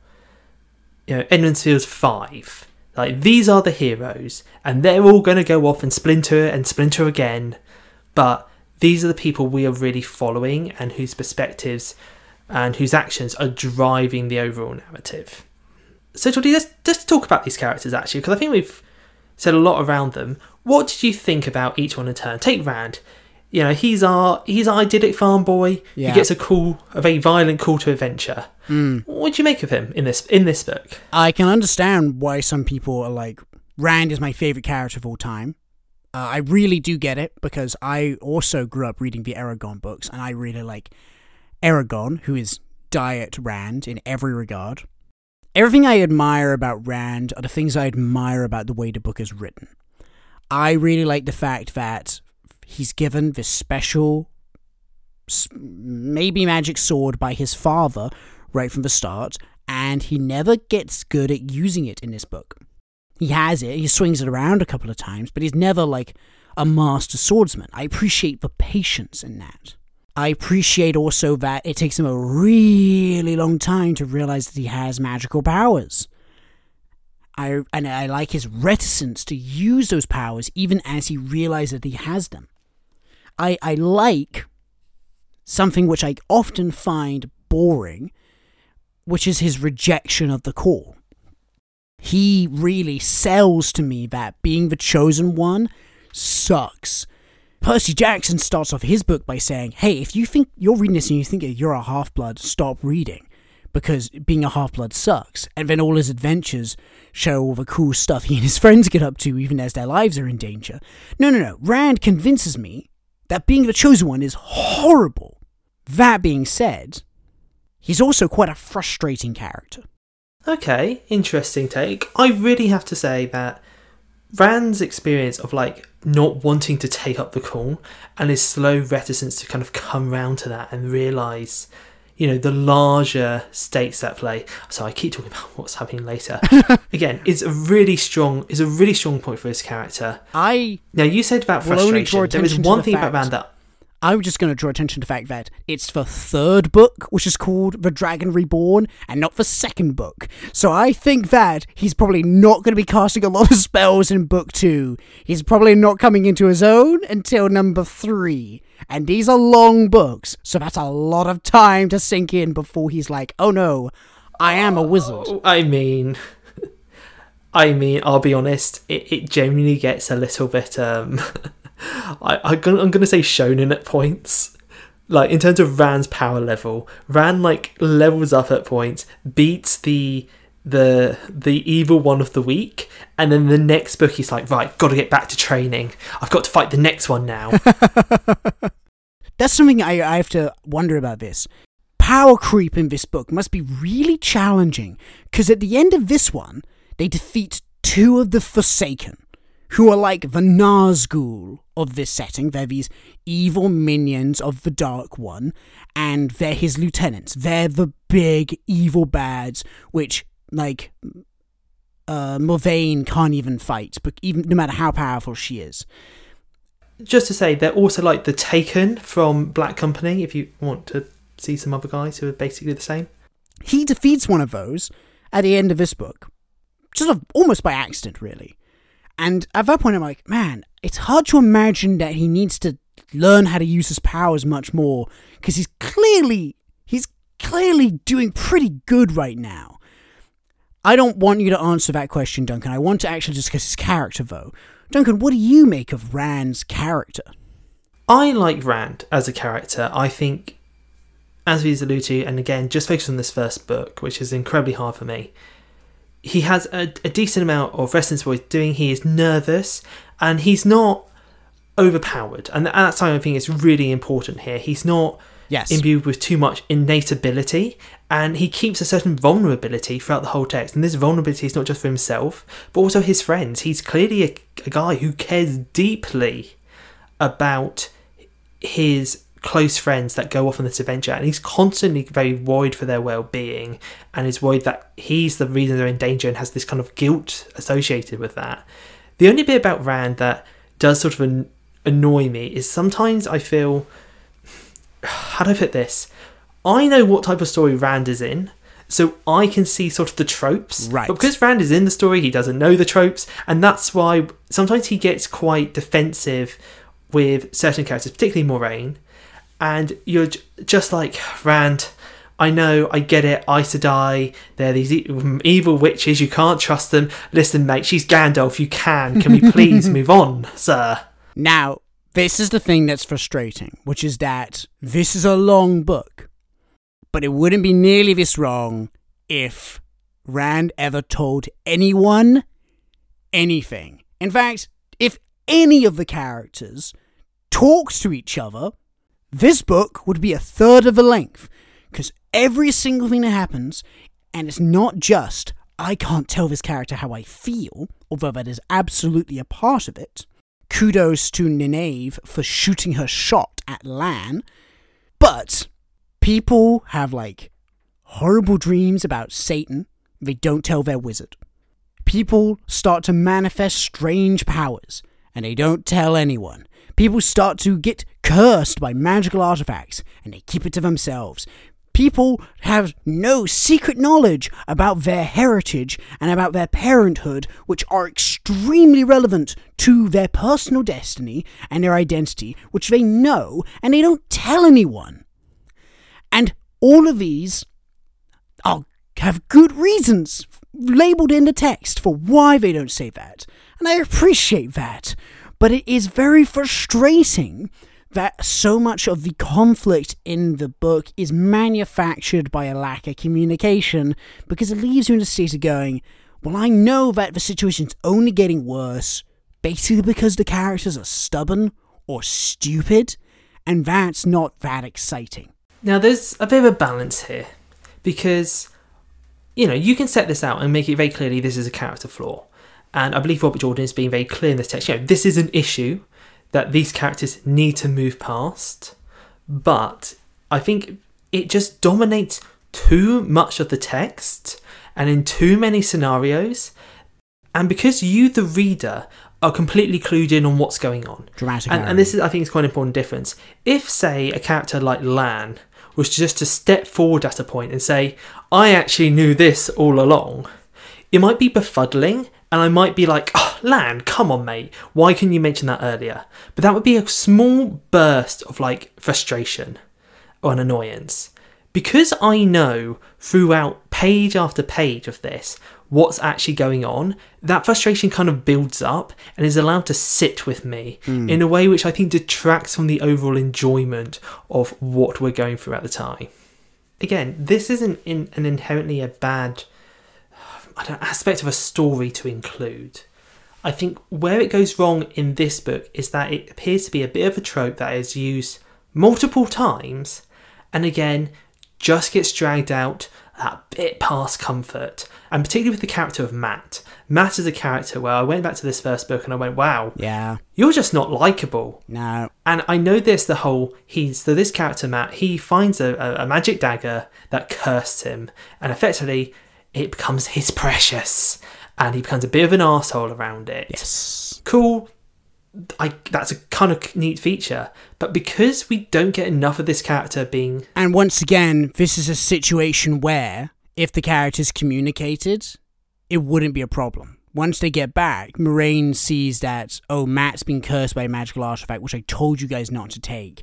Edmund Field's 5. Like, these are the heroes, and they're all going to go off and splinter again, but these are the people we are really following and whose perspectives and whose actions are driving the overall narrative. So, Jordy, let's talk about these characters, actually, because I think we've said a lot around them. What did you think about each one in turn? Take Rand. He's our idyllic farm boy. Yeah. He gets a very violent call to adventure. What do you make of him in this book? I can understand why some people are like, Rand is my favourite character of all time. I really do get it, because I also grew up reading the Aragorn books, and I really like Aragorn, who is Diet Rand in every regard. Everything I admire about Rand are the things I admire about the way the book is written. I really like the fact that he's given this special, maybe magic sword by his father right from the start, and he never gets good at using it in this book. He has it, he swings it around a couple of times, but he's never like a master swordsman. I appreciate the patience in that. I appreciate also that it takes him a really long time to realize that he has magical powers. I like his reticence to use those powers even as he realizes that he has them. I like something which I often find boring, which is his rejection of the call. he really sells to me that being the chosen one sucks. Percy Jackson starts off his book by saying, hey, if you think you're reading this and you think you're a half-blood, stop reading, because being a half-blood sucks. And then all his adventures show all the cool stuff he and his friends get up to, even as their lives are in danger. No. Rand convinces me that being the chosen one is horrible. That being said, he's also quite a frustrating character. Okay, interesting take. I really have to say that Rand's experience of not wanting to take up the call and his slow reticence to kind of come round to that and realise, the larger stakes at play. So I keep talking about what's happening later. Again, it's a really strong point for his character. Now you said about frustration. There is one thing about Rand that I'm just going to draw attention to the fact that it's the third book, which is called The Dragon Reborn, and not the second book. So I think that he's probably not going to be casting a lot of spells in book 2. He's probably not coming into his own until number 3. And these are long books, so that's a lot of time to sink in before he's like, oh no, I am a wizard. I mean, I'll be honest, it genuinely gets a little bit, I'm going to say shonen at points. In terms of Rand's power level, Rand levels up at points, beats the evil one of the week, and then the next book he's like, right, got to get back to training. I've got to fight the next one now. That's something I have to wonder about this. Power creep in this book must be really challenging, because at the end of this one, they defeat 2 of the Forsaken, who are like the Nazgul of this setting. They're these evil minions of the Dark One, and they're his lieutenants. They're the big evil bads, which, Mulvane can't even fight, but even no matter how powerful she is. Just to say, they're also like the Taken from Black Company, if you want to see some other guys who are basically the same. He defeats one of those at the end of this book, just almost by accident, really. And at that point, I'm like, man, it's hard to imagine that he needs to learn how to use his powers much more, because he's clearly doing pretty good right now. I don't want you to answer that question, Duncan. I want to actually discuss his character, though. Duncan, what do you make of Rand's character? I like Rand as a character. I think, as we alluded to, and again, just focus on this first book, which is incredibly hard for me, he has a decent amount of resistance to what he's doing. He is nervous, and he's not overpowered. And that's something I think is really important here. He's not imbued with too much innate ability, and he keeps a certain vulnerability throughout the whole text. And this vulnerability is not just for himself, but also his friends. He's clearly a guy who cares deeply about his close friends that go off on this adventure, and he's constantly very worried for their well-being, and is worried that he's the reason they're in danger, and has this kind of guilt associated with that. The only bit about Rand that does sort of annoy me is sometimes I feel, how do I put this? I know what type of story Rand is in, so I can see sort of the tropes. Right. But because Rand is in the story, he doesn't know the tropes, and that's why sometimes he gets quite defensive with certain characters, particularly Moiraine. And you're just like, Rand, I know, I get it, Aes Sedai, they're these evil witches, you can't trust them. Listen, mate, she's Gandalf, you can we please move on, sir? Now, this is the thing that's frustrating, which is that this is a long book, but it wouldn't be nearly this long if Rand ever told anyone anything. In fact, if any of the characters talked to each other, this book would be a third of the length, because every single thing that happens, and it's not just, I can't tell this character how I feel, although that is absolutely a part of it. Kudos to Nynaeve for shooting her shot at Lan, but people have, horrible dreams about Satan. They don't tell their wizard. People start to manifest strange powers, and they don't tell anyone. People start to get cursed by magical artifacts, and they keep it to themselves. People have no secret knowledge about their heritage and about their parenthood, which are extremely relevant to their personal destiny and their identity, which they know, and they don't tell anyone. And all of these, have good reasons labeled in the text for why they don't say that. And I appreciate that. But it is very frustrating that so much of the conflict in the book is manufactured by a lack of communication, because it leaves you in a state of going, well, I know that the situation's only getting worse, basically because the characters are stubborn or stupid, and that's not that exciting. Now, there's a bit of a balance here, because, you can set this out and make it very clearly this is a character flaw. And I believe Robert Jordan is being very clear in this text. This is an issue that these characters need to move past, but I think it just dominates too much of the text and in too many scenarios, and because you, the reader, are completely clued in on what's going on. Dramatic and this is, I think, is quite an important difference. If, say, a character like Lan was just to step forward at a point and say, I actually knew this all along, it might be befuddling, and I might be like, oh, Lan, come on, mate. Why couldn't you mention that earlier? But that would be a small burst of, frustration or an annoyance. Because I know throughout page after page of this what's actually going on, that frustration kind of builds up and is allowed to sit with me in a way which I think detracts from the overall enjoyment of what we're going through at the time. Again, this isn't an inherently a bad aspect of a story to include. I think where it goes wrong in this book is that it appears to be a bit of a trope that is used multiple times, and again just gets dragged out that bit past comfort. And particularly with the character of Matt. Matt is a character where I went back to this first book and I went, wow, yeah, you're just not likeable. No. And I know this this character Matt, he finds a magic dagger that cursed him, and effectively it becomes his precious, and he becomes a bit of an arsehole around it. Yes. Cool. That's a kind of neat feature. But because we don't get enough of this character being... And once again, this is a situation where, if the characters communicated, it wouldn't be a problem. Once they get back, Moraine sees that, Matt's been cursed by a magical artifact, which I told you guys not to take.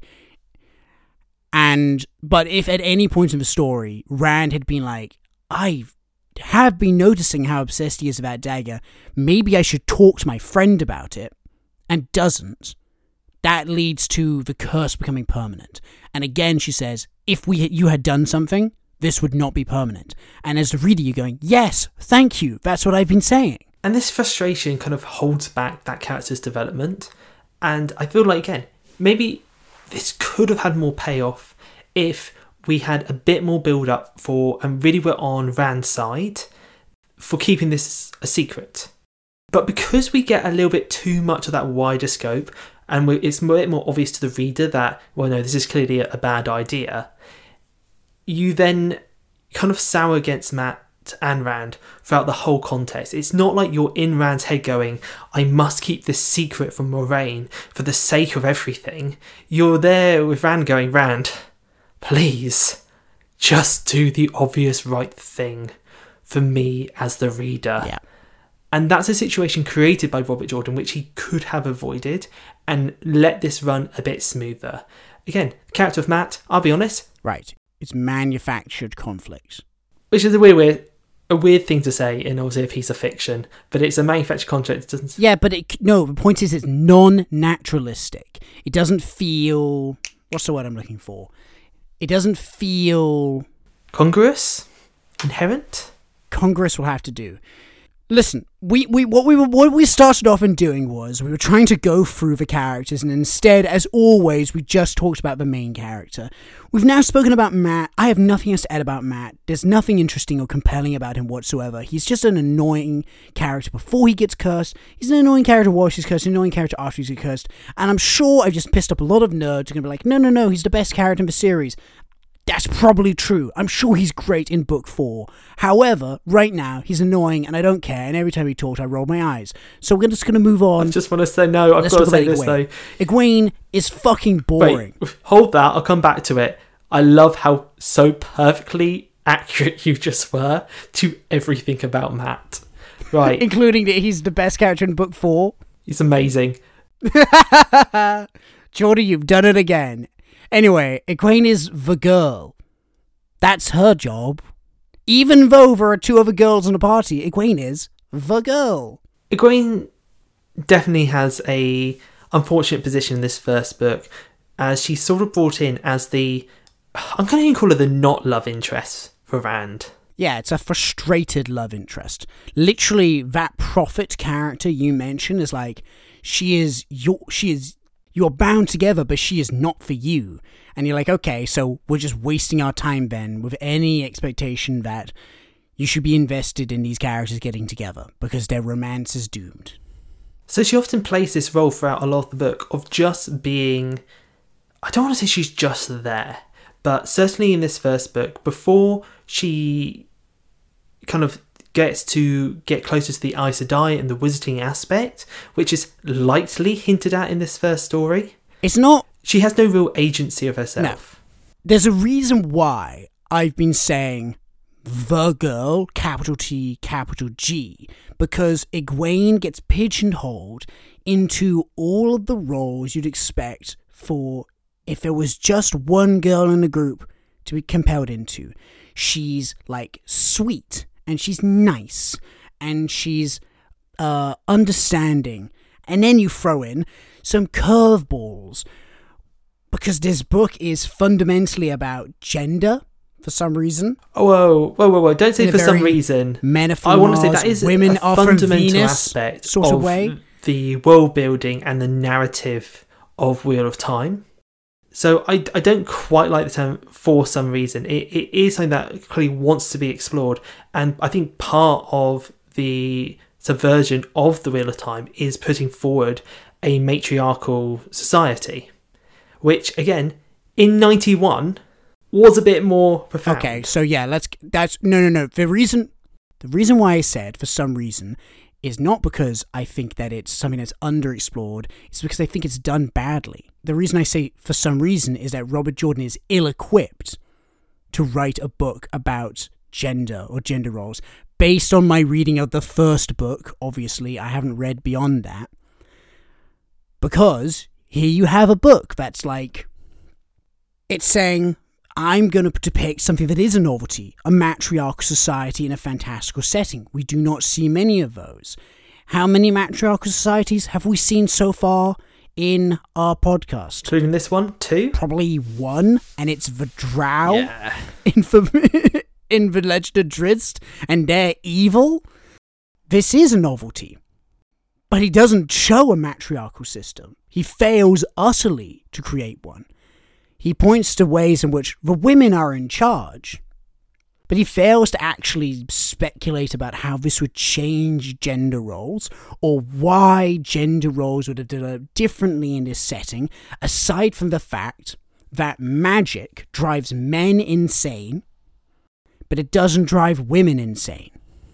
But if at any point in the story, Rand had been like, I have been noticing how obsessed he is with that dagger, maybe I should talk to my friend about it, and doesn't, that leads to the curse becoming permanent. And again, she says, if you had done something, this would not be permanent. And as the reader, you're going, yes, thank you, that's what I've been saying. And this frustration kind of holds back that character's development. And I feel like, again, maybe this could have had more payoff if we had a bit more build up for, and really were on Rand's side for keeping this a secret. But because we get a little bit too much of that wider scope, and it's a bit more obvious to the reader that, well, no, this is clearly a bad idea, you then kind of sour against Matt and Rand throughout the whole context. It's not like you're in Rand's head going, I must keep this secret from Moraine for the sake of everything. You're there with Rand going, Rand, please, just do the obvious right thing for me as the reader. Yeah. And that's a situation created by Robert Jordan, which he could have avoided and let this run a bit smoother. Again, the character of Matt, I'll be honest. Right. It's manufactured conflict. Which is a weird thing to say in obviously a piece of fiction, but it's a manufactured conflict. Yeah, but the point is it's non-naturalistic. It doesn't feel... What's the word I'm looking for? It doesn't feel... Congruous? Inherent? Congress will have to do. Listen, what we started off in doing was we were trying to go through the characters, and instead, as always, we just talked about the main character. We've now spoken about Matt. I have nothing else to add about Matt. There's nothing interesting or compelling about him whatsoever. He's just an annoying character before he gets cursed. He's an annoying character while he's cursed, an annoying character after he's cursed. And I'm sure I've just pissed up a lot of nerds who are going to be like, no, he's the best character in the series. That's probably true. I'm sure he's great in book 4. However, right now, he's annoying and I don't care. And every time he talks, I roll my eyes. So we're just going to move on. I just want to say, no, I've got to say this though. Egwene is fucking boring. Wait, hold that. I'll come back to it. I love how so perfectly accurate you just were to everything about Matt. Right. Including that he's the best character in book 4. He's amazing. Jordy, you've done it again. Anyway, Egwene is the girl. That's her job. Even though there are two other girls in the party, Egwene is the girl. Egwene definitely has a unfortunate position in this first book, as she's sort of brought in as I'm going to even call her the not love interest for Rand. Yeah, it's a frustrated love interest. Literally, that prophet character you mentioned is like, you're bound together, but she is not for you. And you're like, okay, so we're just wasting our time then with any expectation that you should be invested in these characters getting together because their romance is doomed. So she often plays this role throughout a lot of the book of just being, I don't want to say she's just there, but certainly in this first book, before she kind of gets to get closer to the Aes Sedai and the wizarding aspect, which is lightly hinted at in this first story. It's not... She has no real agency of herself. No. There's a reason why I've been saying the girl, capital T, capital G, because Egwene gets pigeonholed into all of the roles you'd expect for if there was just one girl in the group to be compelled into. She's like sweet, and she's nice, and she's understanding, and then you throw in some curveballs, because this book is fundamentally about gender for some reason. Whoa! Don't say for some reason. Men are from I want to Mars, say that is women a are from fundamental Venus aspect sort of way. The world building and the narrative of Wheel of Time. So I don't quite like the term for some reason. It is something that clearly wants to be explored. And I think part of the subversion of the Wheel of Time is putting forward a matriarchal society. Which, again, in 91, was a bit more profound. Okay, so yeah, no. The reason why I said for some reason is not because I think that it's something that's underexplored, it's because I think it's done badly. The reason I say for some reason is that Robert Jordan is ill-equipped to write a book about gender or gender roles. Based on my reading of the first book, obviously, I haven't read beyond that. Because here you have a book that's like, it's saying, I'm going to depict something that is a novelty, a matriarchal society in a fantastical setting. We do not see many of those. How many matriarchal societies have we seen so far in our podcast? Including this one, 2? Probably 1, and it's the Drow Yeah. in the Legend of Drizzt, and they're evil. This is a novelty. But he doesn't show a matriarchal system. He fails utterly to create one. He points to ways in which the women are in charge, but he fails to actually speculate about how this would change gender roles, or why gender roles would have developed differently in this setting, aside from the fact that magic drives men insane, but it doesn't drive women insane.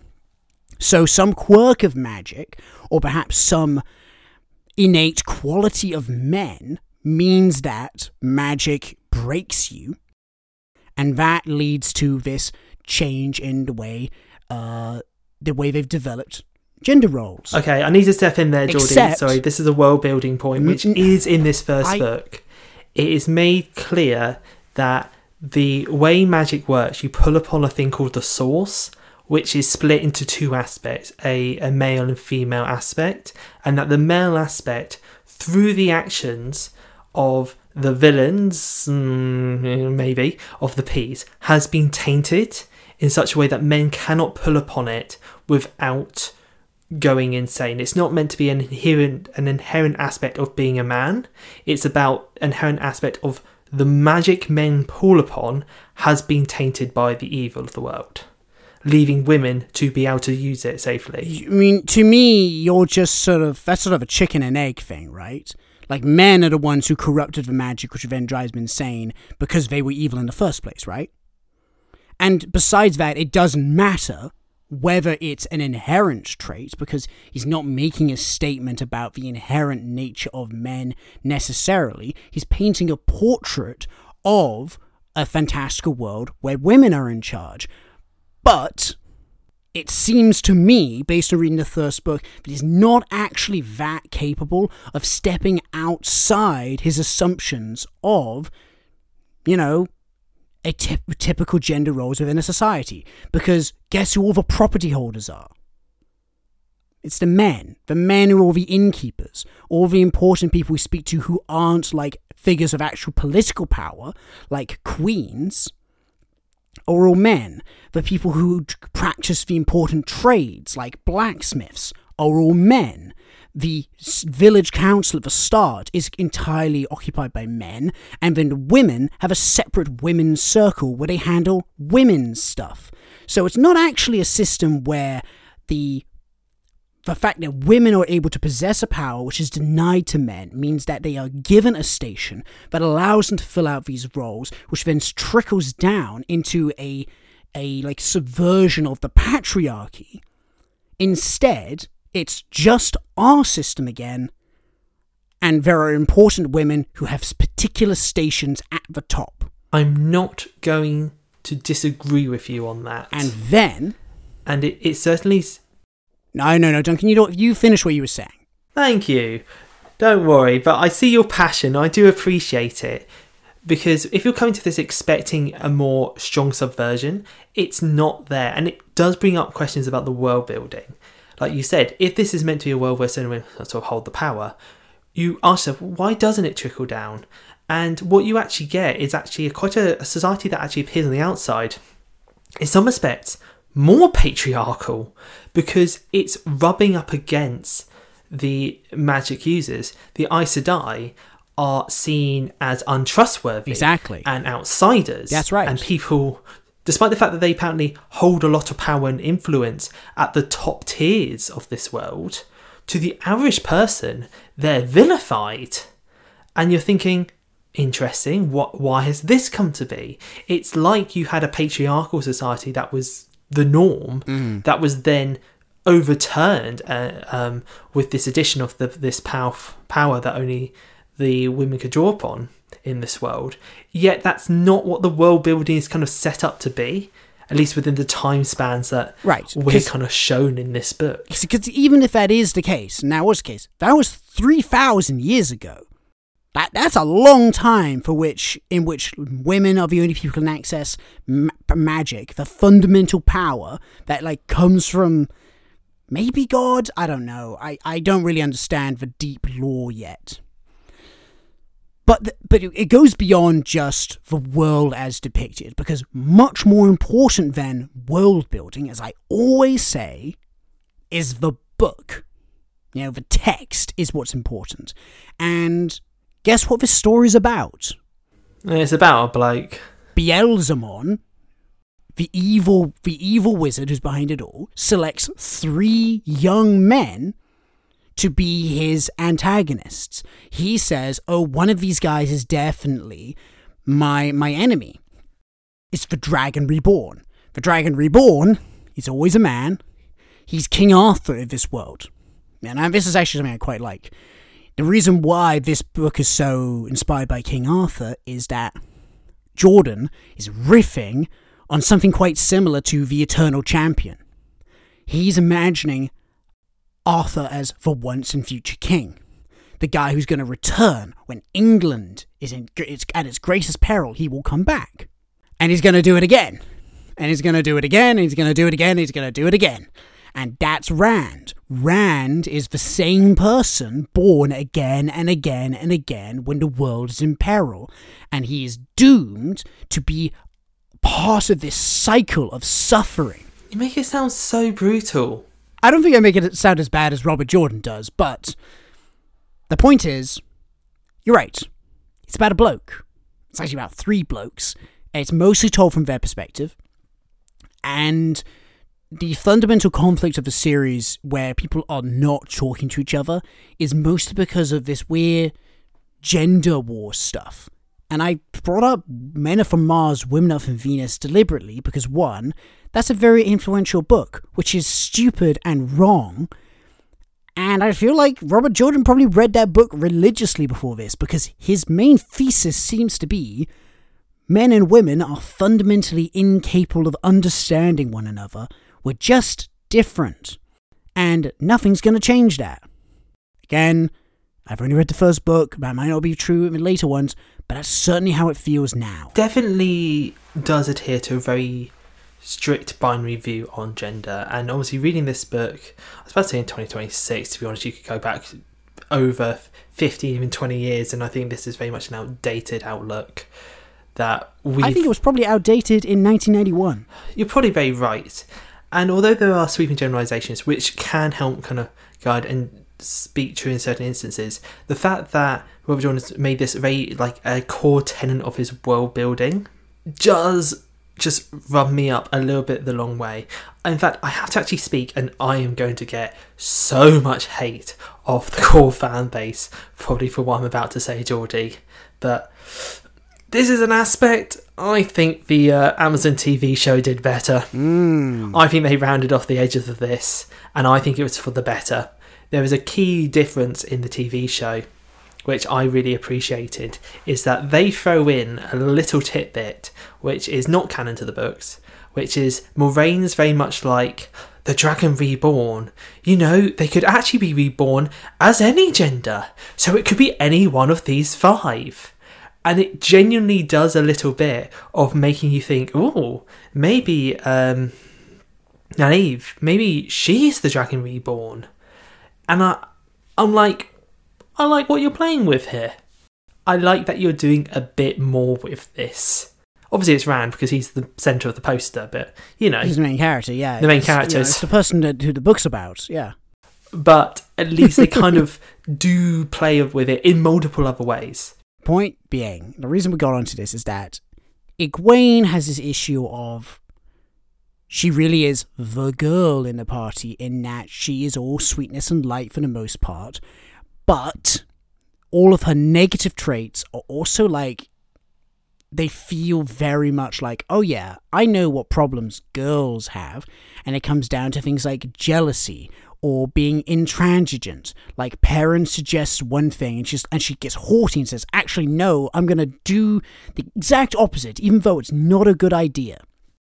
So some quirk of magic, or perhaps some innate quality of men, means that magic breaks you, and that leads to this change in the way they've developed gender roles. Okay, I need to step in there, Geordie. Sorry, this is a world-building point, which is in this first book. It is made clear that the way magic works, you pull upon a thing called the source, which is split into 2 aspects, a male and female aspect, and that the male aspect, through the actions of the villains, maybe, of the P's, has been tainted in such a way that men cannot pull upon it without going insane. It's not meant to be an inherent aspect of being a man. It's about an inherent aspect of the magic men pull upon has been tainted by the evil of the world, leaving women to be able to use it safely. I mean, to me, you're just that's sort of a chicken and egg thing, right? Like, men are the ones who corrupted the magic, which then drives them insane because they were evil in the first place, right? And besides that, it doesn't matter whether it's an inherent trait, because he's not making a statement about the inherent nature of men necessarily. He's painting a portrait of a fantastical world where women are in charge. But it seems to me, based on reading the first book, that he's not actually that capable of stepping outside his assumptions of, typical gender roles within a society. Because guess who all the property holders are? It's the men. The men who are all the innkeepers, all the important people we speak to who aren't like figures of actual political power, like queens, are all men. The people who practice the important trades, like blacksmiths, are all men. The village council at the start is entirely occupied by men, and then the women have a separate women's circle where they handle women's stuff. So it's not actually a system where the fact that women are able to possess a power which is denied to men means that they are given a station that allows them to fill out these roles, which then trickles down into a like subversion of the patriarchy. Instead, it's just our system again, and there are important women who have particular stations at the top. I'm not going to disagree with you on that. And then... And it certainly... No, Duncan, you finish what you were saying. Thank you. Don't worry, but I see your passion. I do appreciate it. Because if you're coming to this expecting a more strong subversion, it's not there. And it does bring up questions about the world building. Like you said, if this is meant to be a world where certain women sort of hold the power, you ask yourself, why doesn't it trickle down? And what you actually get is actually quite a society that actually appears on the outside, in some respects, more patriarchal, because it's rubbing up against the magic users. The Aes Sedai are seen as untrustworthy. Exactly. And outsiders. That's right. And people, despite the fact that they apparently hold a lot of power and influence at the top tiers of this world, to the average person, they're vilified. And you're thinking, interesting, why has this come to be? It's like you had a patriarchal society that was the norm, that was then overturned with this addition of this power that only the women could draw upon in this world. Yet that's not what the world building is kind of set up to be, at least within the time spans that we're kind of shown in this book. Because even if that is the case, now what's the case? That was 3,000 years ago. That's a long time in which women are the only people who can access magic, the fundamental power that like comes from maybe God. I don't know. I don't really understand the deep lore yet. But it goes beyond just the world as depicted, because much more important than world building, as I always say, is the book. You know, the text is what's important, and guess what this story's about? It's about a bloke. Beelzemon, the evil wizard who's behind it all, selects 3 young men to be his antagonists. He says, one of these guys is definitely my enemy. It's the Dragon Reborn. The Dragon Reborn is always a man. He's King Arthur of this world. And this is actually something I quite like. The reason why this book is so inspired by King Arthur is that Jordan is riffing on something quite similar to the Eternal Champion. He's imagining Arthur as the once and future king. The guy who's going to return when England is at its greatest peril. He will come back. And he's going to do it again. And he's going to do it again. And he's going to do it again. And he's going to do it again. And that's Rand. Rand is the same person born again and again and again when the world is in peril. And he is doomed to be part of this cycle of suffering. You make it sound so brutal. I don't think I make it sound as bad as Robert Jordan does, but the point is, you're right. It's about a bloke. It's actually about 3 blokes. It's mostly told from their perspective. And the fundamental conflict of the series where people are not talking to each other is mostly because of this weird gender war stuff. And I brought up Men Are From Mars, Women Are From Venus deliberately because, one, that's a very influential book, which is stupid and wrong. And I feel like Robert Jordan probably read that book religiously before this, because his main thesis seems to be men and women are fundamentally incapable of understanding one another. We're just different. And nothing's going to change that. Again, I've only read the first book, that might not be true in the later ones, but but that's certainly how it feels now. Definitely does adhere to a very strict binary view on gender, and obviously reading this book, I was about to say in 2026, to be honest, you could go back over 15, even 20 years, and I think this is very much an outdated outlook that I think it was probably outdated in 1991. You're probably very right. And although there are sweeping generalisations which can help kind of guide and speak true in certain instances, the fact that Robert Jordan has made this very, like, a core tenet of his world building does just rub me up a little bit the long way. In fact, I have to actually speak, and I am going to get so much hate off the core fan base, probably for what I'm about to say, Geordie. But this is an aspect I think the Amazon TV show did better. I think they rounded off the edges of this, and I think it was for the better. There is a key difference in the TV show, which I really appreciated, is that they throw in a little tidbit, which is not canon to the books, which is Moiraine's very much like the Dragon Reborn. You know, they could actually be reborn as any gender, so it could be any one of these 5. And it genuinely does a little bit of making you think, oh, maybe Nynaeve, maybe she's the Dragon Reborn. And I'm like, I like what you're playing with here. I like that you're doing a bit more with this. Obviously it's Rand because he's the centre of the poster, but, you know. He's the main character, yeah. The main characters. You know, it's the person who the book's about, yeah. But at least they kind of do play with it in multiple other ways. Point being, the reason we got onto this is that Egwene has this issue of she really is the girl in the party, in that she is all sweetness and light for the most part, but all of her negative traits are also like, they feel very much like, oh yeah, I know what problems girls have, and it comes down to things like jealousy, or being intransigent. Like, Perrin suggests one thing and she gets haughty and says, actually no, I'm going to do the exact opposite, even though it's not a good idea.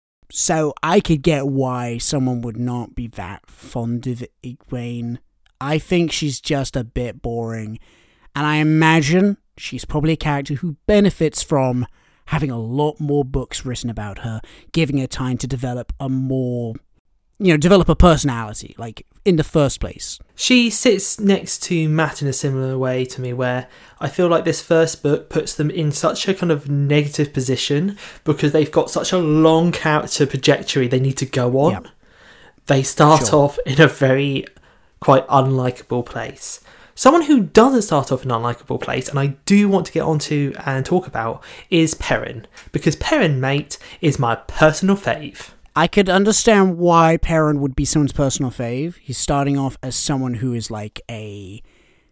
So I could get why someone would not be that fond of Egwene. I think she's just a bit boring. And I imagine she's probably a character who benefits from having a lot more books written about her, giving her time to develop a more, develop a personality, like, in the first place. She sits next to Matt in a similar way to me, where I feel like this first book puts them in such a kind of negative position because they've got such a long character trajectory they need to go on. Yep. They start off in a very quite unlikable place. Someone who doesn't start off in an unlikable place, and I do want to get onto and talk about, is Perrin. Because Perrin, mate, is my personal fave. I could understand why Perrin would be someone's personal fave. He's starting off as someone who is like a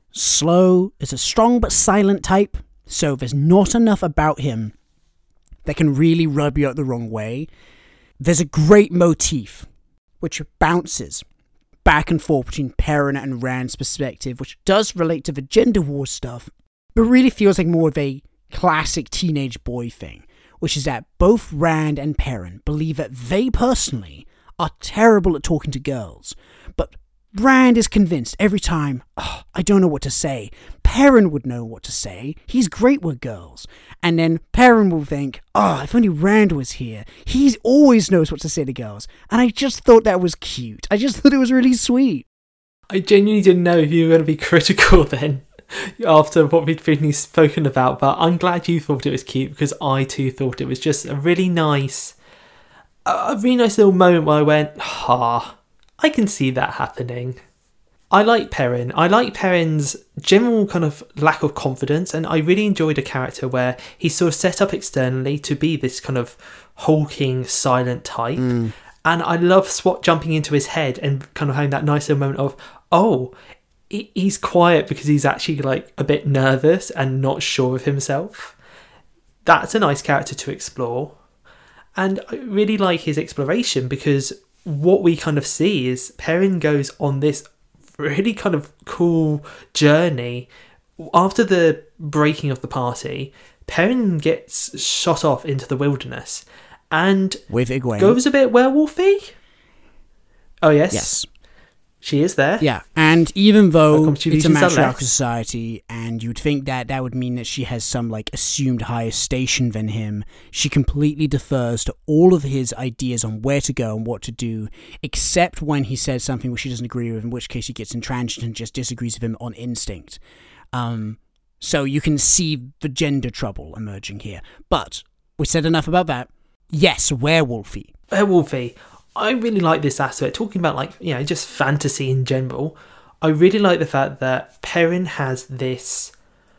strong but silent type. So there's not enough about him that can really rub you out the wrong way. There's a great motif which bounces back and forth between Perrin and Rand's perspective, which does relate to the gender war stuff, but really feels like more of a classic teenage boy thing, which is that both Rand and Perrin believe that they personally are terrible at talking to girls, but Rand is convinced every time, I don't know what to say. Perrin would know what to say. He's great with girls. And then Perrin will think, if only Rand was here. He always knows what to say to girls. And I just thought that was cute. I just thought it was really sweet. I genuinely didn't know if you were going to be critical then, after what we'd previously spoken about, but I'm glad you thought it was cute, because I too thought it was just a really nice little moment where I went, I can see that happening. I like Perrin. I like Perrin's general kind of lack of confidence, and I really enjoyed a character where he's sort of set up externally to be this kind of hulking, silent type. And I love jumping into his head and kind of having that nice little moment of, he's quiet because he's actually like a bit nervous and not sure of himself. That's a nice character to explore. And I really like his exploration, because what we kind of see is Perrin goes on this really kind of cool journey. After the breaking of the party, Perrin gets shot off into the wilderness and with Egwene goes a bit werewolfy. Oh yes. She is there. Yeah, and even though it's a contributions are matriarchal less. society, and you'd think that that would mean that she has some, like, assumed higher station than him, she completely defers to all of his ideas on where to go and what to do, except when he says something which she doesn't agree with, in which case he gets intransigent and just disagrees with him on instinct. So you can see the gender trouble emerging here. But we said enough about that. Yes, werewolfy. Werewolfy. I really like this aspect, talking about, like, you know, just fantasy in general. I really like the fact that Perrin has this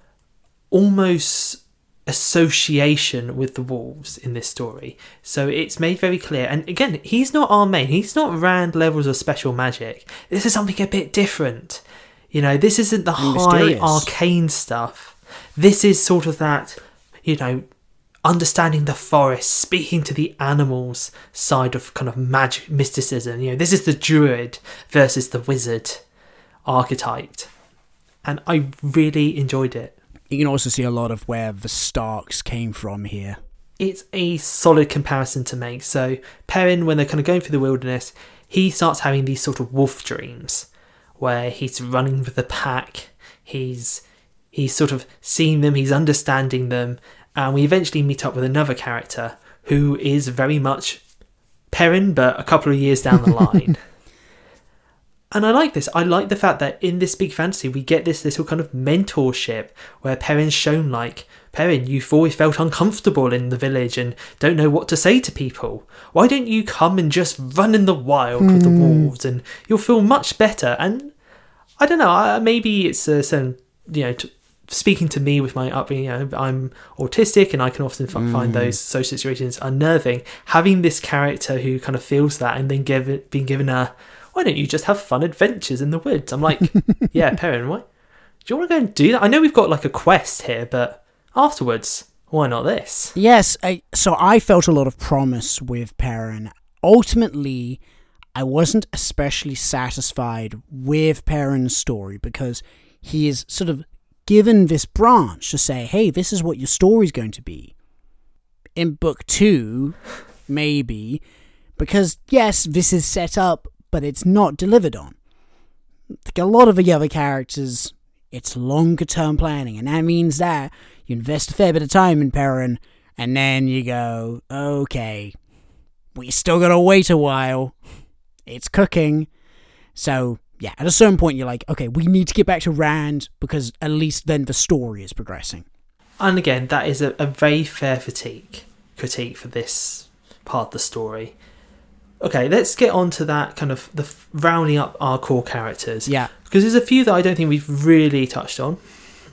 almost association with the wolves in this story. So it's made very clear. And again, he's not our main. He's not Rand levels of special magic. This is something a bit different. You know, this isn't the high arcane stuff. This is sort of that, you know, understanding the forest, speaking to the animals side of kind of magic, mysticism. You know, this is the druid versus the wizard archetype. And I really enjoyed it. You can also see a lot of where the Starks came from here. It's a solid comparison to make. So Perrin, when they're kind of going through the wilderness, he starts having these sort of wolf dreams where he's running with the pack. He's sort of seeing them, he's understanding them. And we eventually meet up with another character who is very much Perrin, but a couple of years down the line. And I like this. I like the fact that in this big fantasy, we get this little kind of mentorship where Perrin's shown, like, Perrin, you've always felt uncomfortable in the village and don't know what to say to people. Why don't you come and just run in the wild with the wolves and you'll feel much better? And I don't know, maybe it's some, you know, speaking to me with my upbringing, you know, I'm autistic and I can often find those social situations unnerving. Having this character who kind of feels that and then being given a, why don't you just have fun adventures in the woods? I'm like, yeah, Perrin, why? Do you want to go and do that? I know we've got like a quest here, but afterwards, why not this? Yes, so I felt a lot of promise with Perrin. Ultimately, I wasn't especially satisfied with Perrin's story because he is sort of given this branch to say, hey, this is what your story's going to be. In book 2, maybe, because yes, this is set up, but it's not delivered on. Like a lot of the other characters, it's longer term planning, and that means that you invest a fair bit of time in Perrin, and then you go, okay, we still gotta wait a while. It's cooking. So yeah, at a certain point you're like, okay, we need to get back to Rand because at least then the story is progressing. And again, that is a very fair critique for this part of the story. Okay, let's get on to that kind of the rounding up our core characters. Yeah. Because there's a few that I don't think we've really touched on.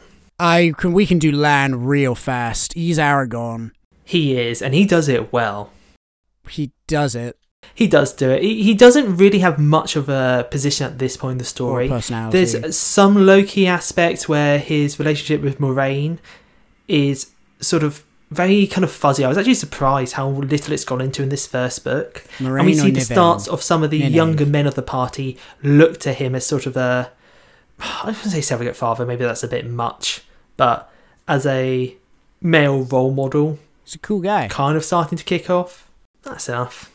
We can do Lan real fast. He's Aragorn. He is, and he does it well. He does it. He does do it. He doesn't really have much of a position at this point in the story. Or personality. There's some low-key aspects where his relationship with Moiraine is sort of very kind of fuzzy. I was actually surprised how little it's gone into in this first book. Moiraine and we see or the Niven? starts of some of the Nynaeve. younger men of the party look to him as sort of a, I was going to say surrogate father, maybe that's a bit much, but as a male role model, He's a cool guy. kind of starting to kick off. That's enough.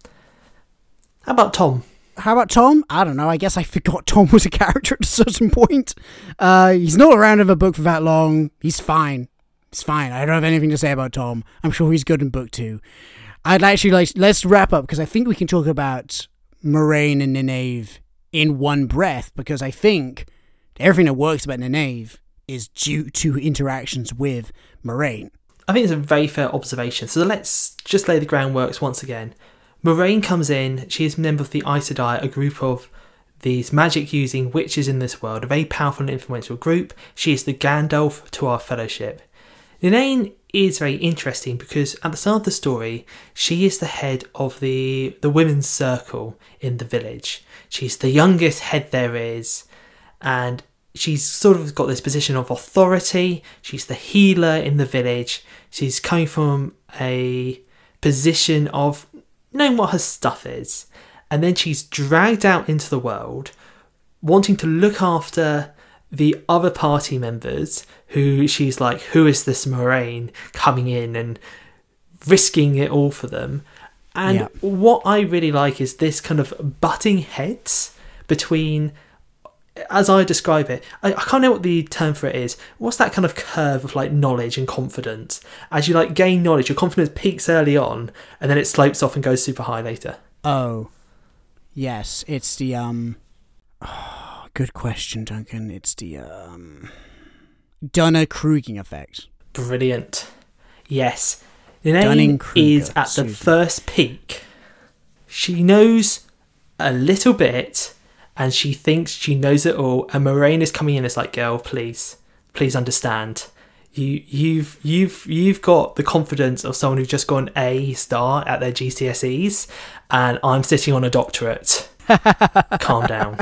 How about Tom? How about Tom? I don't know. I guess I forgot Tom was a character at a certain point. He's not around in the book for that long. He's fine. It's fine. I don't have anything to say about Tom. I'm sure he's good in book 2. I'd actually like, let's wrap up because I think we can talk about Moiraine and Nynaeve in one breath because I think everything that works about Nynaeve is due to interactions with Moiraine. I think it's a very fair observation. So let's just lay the groundwork once again. Moiraine comes in. She is a member of the Aes Sedai, a group of these magic-using witches in this world, a very powerful and influential group. She is the Gandalf to our fellowship. Nynaeve is very interesting because at the start of the story, she is the head of the women's circle in the village. She's the youngest head there is, and she's sort of got this position of authority. She's the healer in the village. She's coming from a position of knowing what her stuff is. And then she's dragged out into the world, wanting to look after the other party members who she's like, who is this Moiraine coming in and risking it all for them? And what I really like is this kind of butting heads between, as I describe it, I can't know what the term for it is. What's that kind of curve of like knowledge and confidence? As you like gain knowledge, your confidence peaks early on, and then it slopes off and goes super high later. Oh, yes, it's the good question, Duncan. It's the Dunning-Kruger effect. Brilliant. Yes, Nene is at the first peak. She knows a little bit, and she thinks she knows it all. And Moraine is coming in. It's like, girl, please understand. You've got the confidence of someone who's just got an A star at their GCSEs, and I'm sitting on a doctorate. Calm down.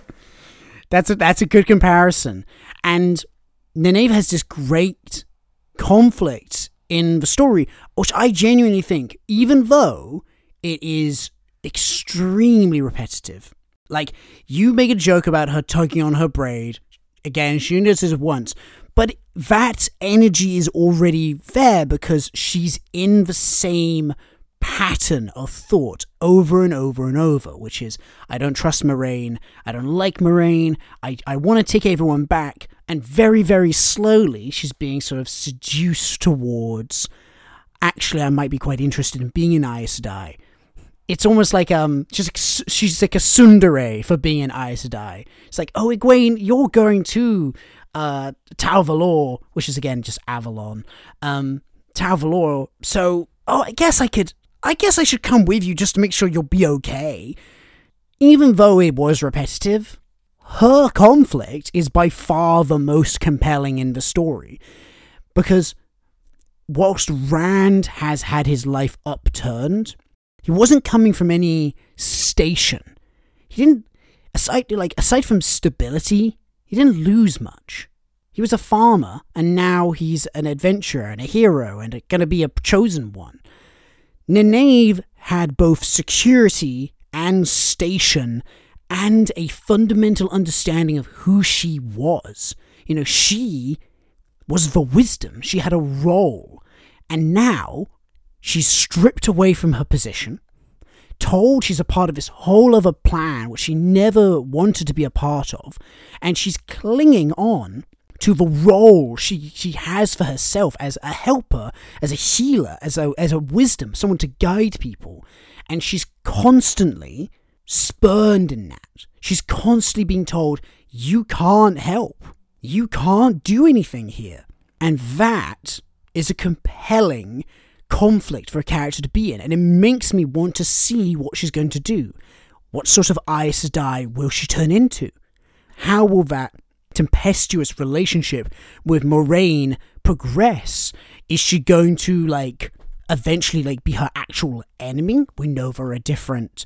That's a good comparison. And Nynaeve has this great conflict in the story, which I genuinely think, even though it is extremely repetitive. Like, you make a joke about her tugging on her braid. Again, she only does it once. But that energy is already there because she's in the same pattern of thought over and over and over, which is, I don't trust Moraine, I don't like Moraine, I want to take everyone back, and very, very slowly she's being sort of seduced towards, actually I might be quite interested in being an Aes Sedai. It's almost like she's like a tsundere for being an Aes Sedai. It's like, oh, Egwene, you're going to Tal Valor, which is again just Avalon. Tal Valor. So, I guess I should come with you just to make sure you'll be okay. Even though it was repetitive, her conflict is by far the most compelling in the story. Because whilst Rand has had his life upturned, he wasn't coming from any station. He didn't, aside from stability, he didn't lose much. He was a farmer, and now he's an adventurer and a hero and going to be a chosen one. Nynaeve had both security and station and a fundamental understanding of who she was. You know, she was the wisdom. She had a role. And now she's stripped away from her position, told she's a part of this whole other plan which she never wanted to be a part of, and she's clinging on to the role she has for herself as a helper, as a healer, as a wisdom, someone to guide people. And she's constantly spurned in that. She's constantly being told, you can't help. You can't do anything here. And that is a compelling conflict for a character to be in. And it makes me want to see what she's going to do. What sort of Aes Sedai will she turn into? How will that tempestuous relationship with Moraine progress? Is she going to eventually be her actual enemy? We know there are different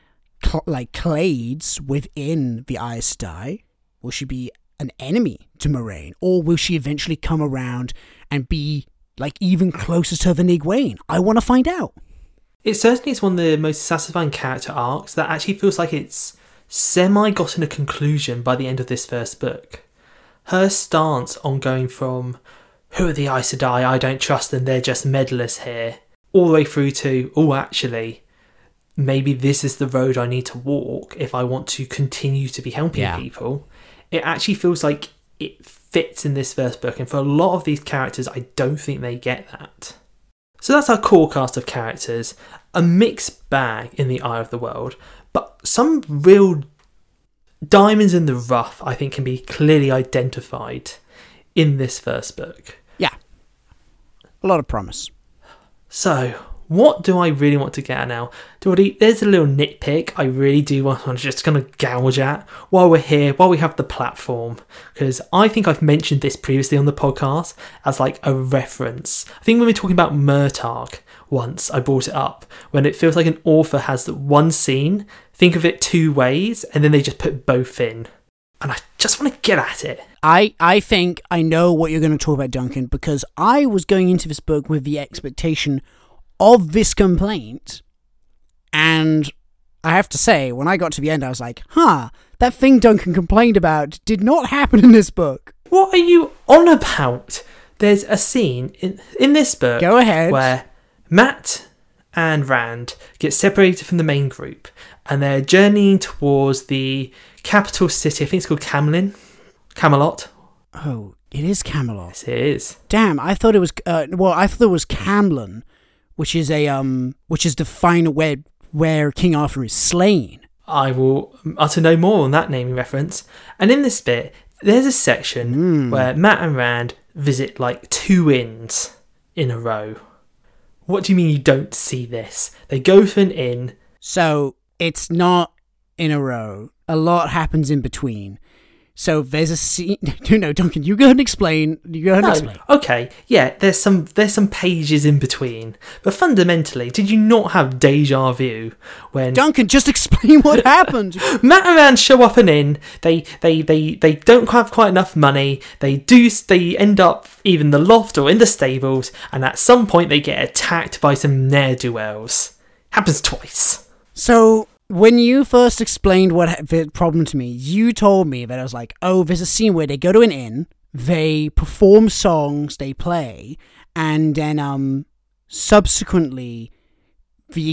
clades within the Aes Sedai. Will she be an enemy to Moraine, or will she eventually come around and be even closer to than Egwene? I want to find out. It certainly is one of the most satisfying character arcs that actually feels like it's semi-gotten a conclusion by the end of this first book. Her stance on going from, who are the Aes Sedai, I don't trust them, they're just meddlers here, all the way through to, oh, actually, maybe this is the road I need to walk if I want to continue to be helping people. It actually feels like it fits in this first book, and for a lot of these characters, I don't think they get that. So that's our core cast of characters, a mixed bag in the eye of the world, but some real diamonds in the rough, I think, can be clearly identified in this first book. Yeah. A lot of promise. So, what do I really want to get at now? Doherty, there's a little nitpick I really do want to just kind of gouge at while we're here, while we have the platform. Because I think I've mentioned this previously on the podcast as a reference. I think when we were talking about Murtagh once, I brought it up. When it feels like an author has one scene, think of it two ways, and then they just put both in. And I just want to get at it. I think I know what you're going to talk about, Duncan, because I was going into this book with the expectation of this complaint, and I have to say, when I got to the end, I was like, that thing Duncan complained about did not happen in this book. What are you on about? There's a scene in this book Go ahead. where Mat and Rand get separated from the main group, and they're journeying towards the capital city. I think it's called Camelot. Oh, it is Camelot. Yes, it is. Damn, I thought it was. I thought it was Camlin, which is the final where King Arthur is slain. I will utter no more on that naming reference. And in this bit, there's a section where Matt and Rand visit like 2 inns in a row. What do you mean you don't see this? They go to an inn. So it's not in a row. A lot happens in between. So there's a scene. No, Duncan, you go ahead and explain. Okay, yeah, there's some pages in between, but fundamentally, did you not have deja vu when Duncan, just explain what happened? Matt and Rand show up an inn. They don't have quite enough money. They end up either in the loft or in the stables, and at some point they get attacked by some ne'er-do-wells. Happens twice. So when you first explained what the problem to me, you told me that I was like, oh, there's a scene where they go to an inn, they perform songs, they play, and then subsequently they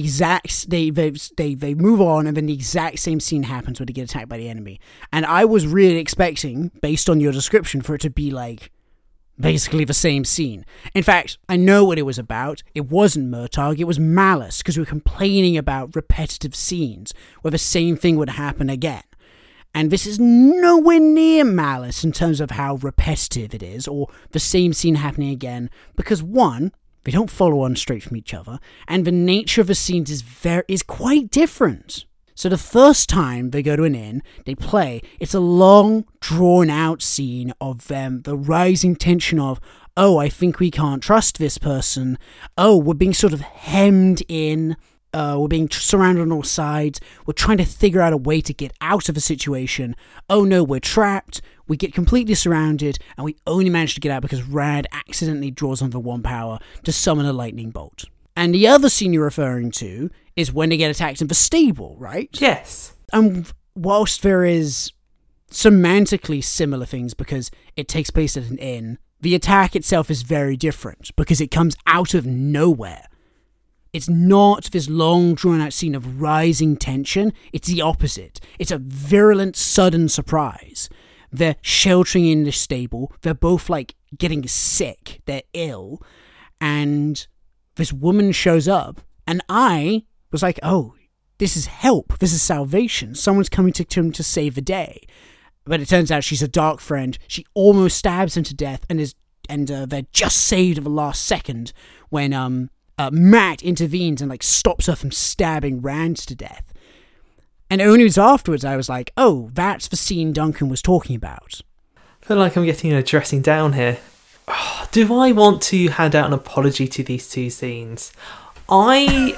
move on, and then the exact same scene happens where they get attacked by the enemy. And I was really expecting, based on your description, for it to be like basically the same scene. In fact, I know what it was about. It wasn't Murtagh, it was Malice, because we were complaining about repetitive scenes where the same thing would happen again. And this is nowhere near Malice in terms of how repetitive it is, or the same scene happening again, because one, they don't follow on straight from each other, and the nature of the scenes is quite different. So the first time they go to an inn, they play, it's a long, drawn-out scene of them, the rising tension of, oh, I think we can't trust this person, oh, we're being sort of hemmed in, we're being surrounded on all sides, we're trying to figure out a way to get out of a situation, oh no, we're trapped, we get completely surrounded, and we only manage to get out because Rand accidentally draws on the one power to summon a lightning bolt. And the other scene you're referring to is when they get attacked in the stable, right? Yes. And whilst there is semantically similar things because it takes place at an inn, the attack itself is very different because it comes out of nowhere. It's not this long, drawn-out scene of rising tension. It's the opposite. It's a virulent, sudden surprise. They're sheltering in the stable. They're both, like, getting sick. They're ill. And this woman shows up, and I was like, oh, this is help. This is salvation. Someone's coming to him to save the day. But it turns out she's a dark friend. She almost stabs him to death, and they're just saved at the last second when Matt intervenes and like stops her from stabbing Rand to death. And only was afterwards I was like, oh, that's the scene Duncan was talking about. I feel like I'm getting a dressing down here. Do I want to hand out an apology to these 2 scenes? I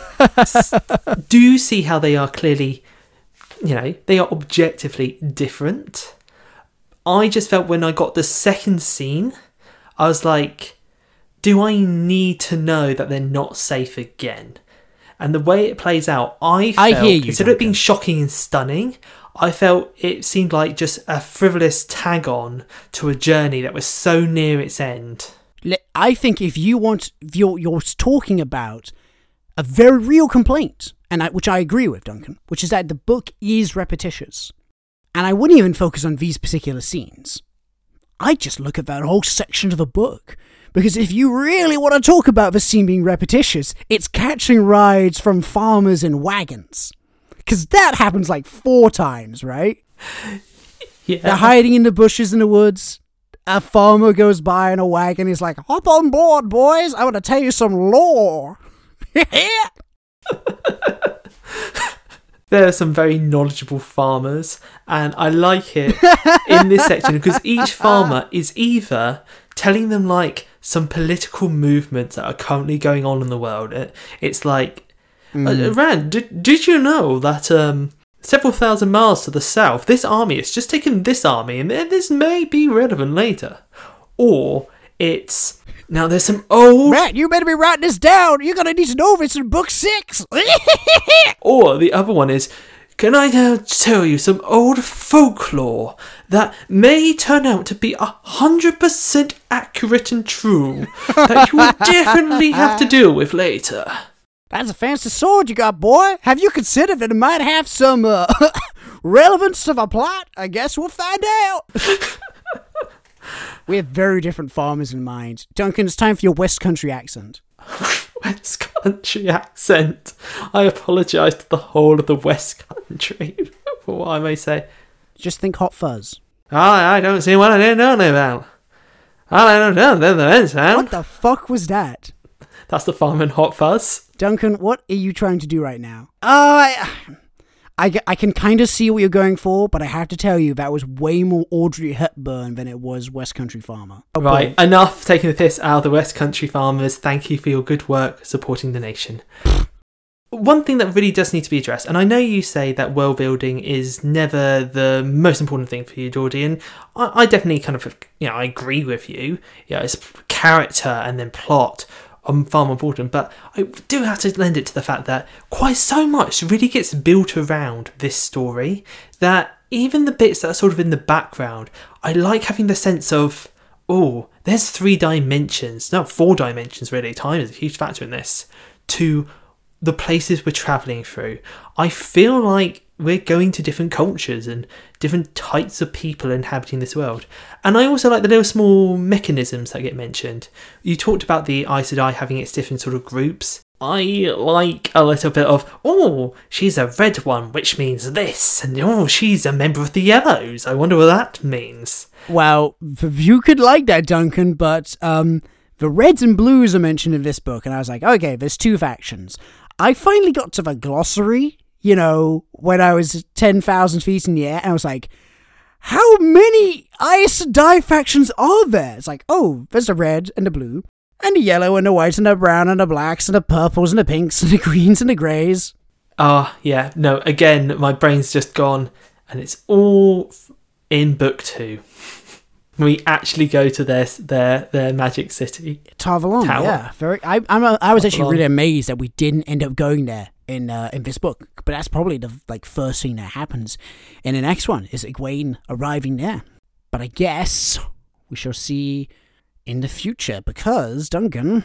do see how they are clearly, they are objectively different. I just felt when I got the second scene, I was like, do I need to know that they're not safe again? And the way it plays out, I hear you, instead of it being shocking and stunning, I felt it seemed like just a frivolous tag-on to a journey that was so near its end. I think if you want, you're talking about a very real complaint, which I agree with, Duncan, which is that the book is repetitious. And I wouldn't even focus on these particular scenes. I'd just look at that whole section of the book. Because if you really want to talk about the scene being repetitious, it's catching rides from farmers in wagons. Because that happens like 4 times, right? Yeah. They're hiding in the bushes in the woods. A farmer goes by in a wagon. He's like, hop on board, boys. I want to tell you some lore. There are some very knowledgeable farmers, and I like it in this section because each farmer is either telling them like some political movements that are currently going on in the world. It's like, Rand, did you know that several thousand miles to the south, this army has just taken this army, and this may be relevant later? Or it's, now there's some old... Matt, you better be writing this down. You're going to need to know this in book 6. Or the other one is, can I now tell you some old folklore that may turn out to be 100% accurate and true that you will definitely have to deal with later? That's a fancy sword you got, boy. Have you considered that it might have some relevance to the plot? I guess we'll find out. We have very different farmers in mind. Duncan, it's time for your West Country accent. West Country accent. I apologise to the whole of the West Country for what I may say. Just think Hot Fuzz. I don't see what I didn't know about. I don't know the sound. What the fuck was that? That's the farm in Hot Fuzz. Duncan, what are you trying to do right now? I can kind of see what you're going for, but I have to tell you, that was way more Audrey Hepburn than it was West Country Farmer. Right, enough taking the piss out of the West Country Farmers. Thank you for your good work supporting the nation. One thing that really does need to be addressed, and I know you say that world building is never the most important thing for you, Geordie, and I definitely kind of, I agree with you. Yeah, it's character and then plot are far more important, but I do have to lend it to the fact that quite so much really gets built around this story that even the bits that are sort of in the background, I like having the sense of, oh, there's 3 dimensions, no, 4 dimensions really, time is a huge factor in this, to the places we're travelling through. I feel like we're going to different cultures and different types of people inhabiting this world. And I also like the little small mechanisms that get mentioned. You talked about the Aes Sedai having its different sort of groups. I like a little bit of, oh, she's a red one, which means this. And oh, she's a member of the Yellows. I wonder what that means. Well, you could like that, Duncan, but the reds and blues are mentioned in this book. And I was like, okay, there's 2 factions. I finally got to the glossary, when I was 10,000 feet in the air, and I was like, how many Aes Sedai factions are there? It's like, oh, there's a red and a blue, and a yellow and a white and a brown and a blacks and a purples and a pinks and a greens and a greys. Yeah, no, again, my brain's just gone, and it's all in book 2. We actually go to their magic city, Tar Valon. Tower. Yeah, I was actually really amazed that we didn't end up going there in this book. But that's probably the first thing that happens in the next one is Egwene arriving there. But I guess we shall see in the future because Duncan,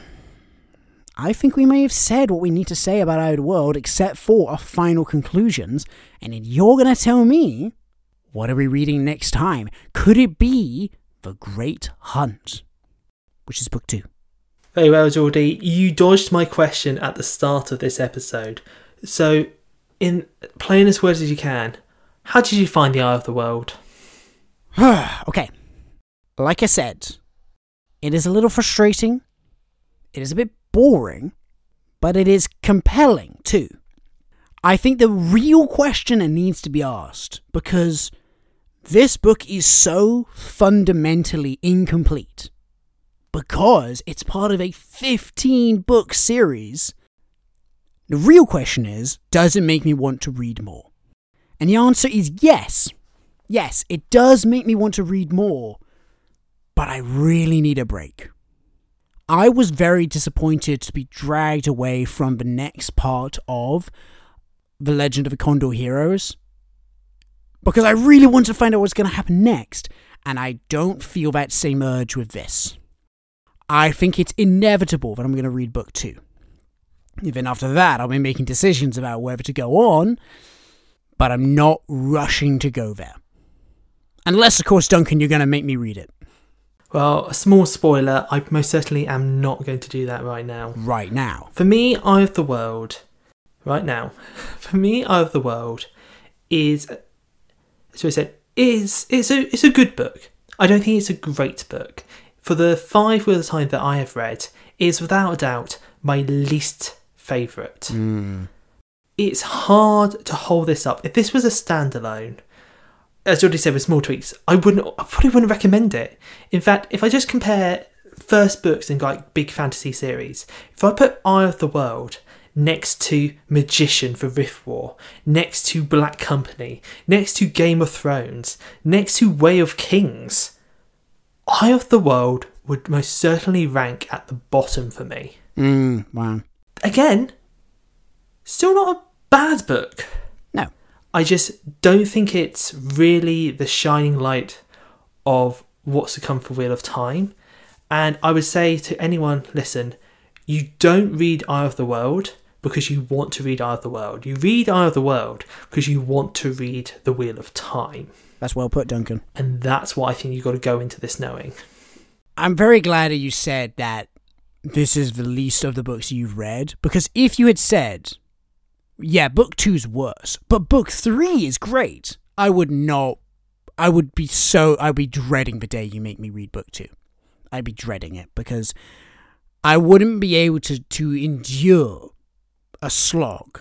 I think we may have said what we need to say about Outer World, except for our final conclusions. And then you're gonna tell me, what are we reading next time? Could it be The Great Hunt, which is book 2? Very well, Geordie. You dodged my question at the start of this episode. So, in plainest words as you can, how did you find the Eye of the World? Okay. Like I said, it is a little frustrating. It is a bit boring, but it is compelling too. I think the real question that needs to be asked, because this book is so fundamentally incomplete, because it's part of a 15-book series, the real question is, does it make me want to read more? And the answer is yes. Yes, it does make me want to read more, but I really need a break. I was very disappointed to be dragged away from the next part of The Legend of the Condor Heroes, because I really wanted to find out what's going to happen next, and I don't feel that same urge with this. I think it's inevitable that I'm going to read book 2. Even after that, I'll be making decisions about whether to go on, but I'm not rushing to go there. Unless, of course, Duncan, you're going to make me read it. Well, a small spoiler, I most certainly am not going to do that right now. Right now. For me, Eye of the World, right now, for me, Eye of the World is, as I said, it's a good book. I don't think it's a great book. For the 5 Wheel of Time that I have read, it is without a doubt my least favourite. It's hard to hold this up. If this was a standalone, as Jordy said, with small tweaks, I probably wouldn't recommend it. In fact, if I just compare first books in like big fantasy series, if I put Eye of the World next to Magician for Rift War, next to Black Company, next to Game of Thrones, next to Way of Kings, Eye of the World would most certainly rank at the bottom for me. Wow. Again, still not a bad book. No. I just don't think it's really the shining light of what's to come for Wheel of Time. And I would say to anyone, listen, you don't read Eye of the World because you want to read Eye of the World. You read Eye of the World because you want to read The Wheel of Time. That's well put, Duncan. And that's what I think you've got to go into this knowing. I'm very glad that you said that this is the least of the books you've read, because if you had said, yeah, book 2's worse, but book 3 is great, I'd be dreading the day you make me read book 2. I'd be dreading it, because I wouldn't be able to endure a slog.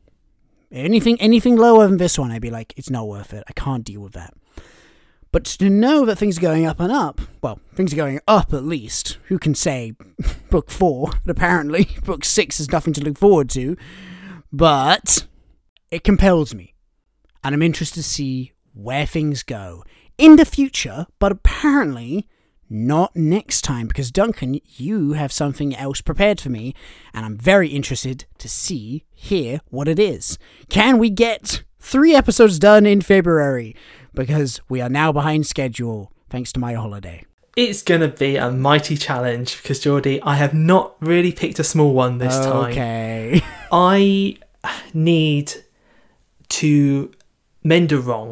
Anything lower than this one, I'd be like, it's not worth it. I can't deal with that. But to know that things are going up and up, well, things are going up at least. Who can say book 4? But apparently book 6 is nothing to look forward to. But it compels me. And I'm interested to see where things go in the future, but apparently not next time, because Duncan, you have something else prepared for me, and I'm very interested to hear what it is. Can we get 3 episodes done in February? Because we are now behind schedule, thanks to my holiday. It's going to be a mighty challenge, because, Geordie, I have not really picked a small one this time. Okay. I need to mend a wrong.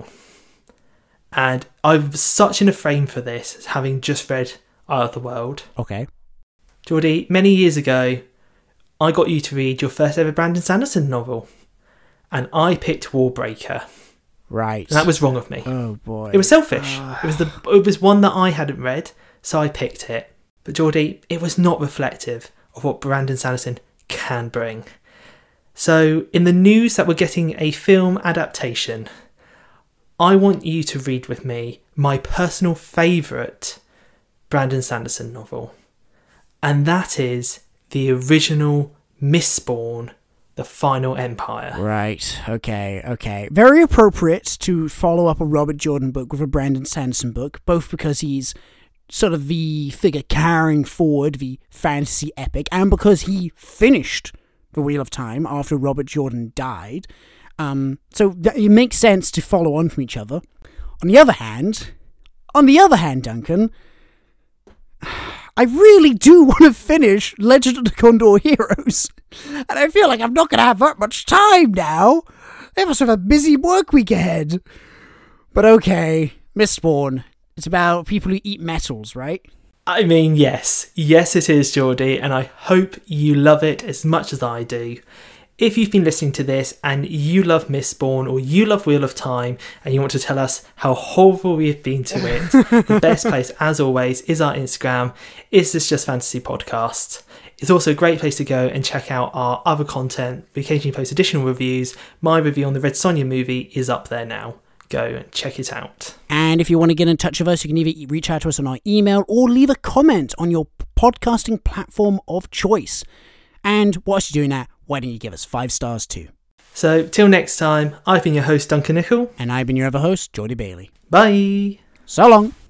And I'm such in a frame for this, having just read Eye of the World. Okay. Geordie, many years ago, I got you to read your first ever Brandon Sanderson novel. And I picked Warbreaker. Right. And that was wrong of me. Oh, boy. It was selfish. It was one that I hadn't read, so I picked it. But Geordie, it was not reflective of what Brandon Sanderson can bring. So, in the news that we're getting a film adaptation, I want you to read with me my personal favourite Brandon Sanderson novel. And that is the original Mistborn, The Final Empire. Right, okay. Very appropriate to follow up a Robert Jordan book with a Brandon Sanderson book, both because he's sort of the figure carrying forward the fantasy epic, and because he finished The Wheel of Time after Robert Jordan died. So it makes sense to follow on from each other. On the other hand, Duncan, I really do want to finish Legend of the Condor Heroes. And I feel like I'm not going to have that much time now. They must have a busy work week ahead. But okay, Mistborn. It's about people who eat metals, right? I mean, yes. Yes, it is, Geordie. And I hope you love it as much as I do. If you've been listening to this and you love Mistborn or you love Wheel of Time and you want to tell us how horrible we have been to it, the best place, as always, is our Instagram. Is This Just Fantasy Podcast? It's also a great place to go and check out our other content. We occasionally post additional reviews. My review on the Red Sonja movie is up there now. Go and check it out. And if you want to get in touch with us, you can either reach out to us on our email or leave a comment on your podcasting platform of choice. And whilst you're doing that, why don't you give us 5 stars too? So, till next time, I've been your host, Duncan Nichol. And I've been your other host, Geordie Bailey. Bye! So long!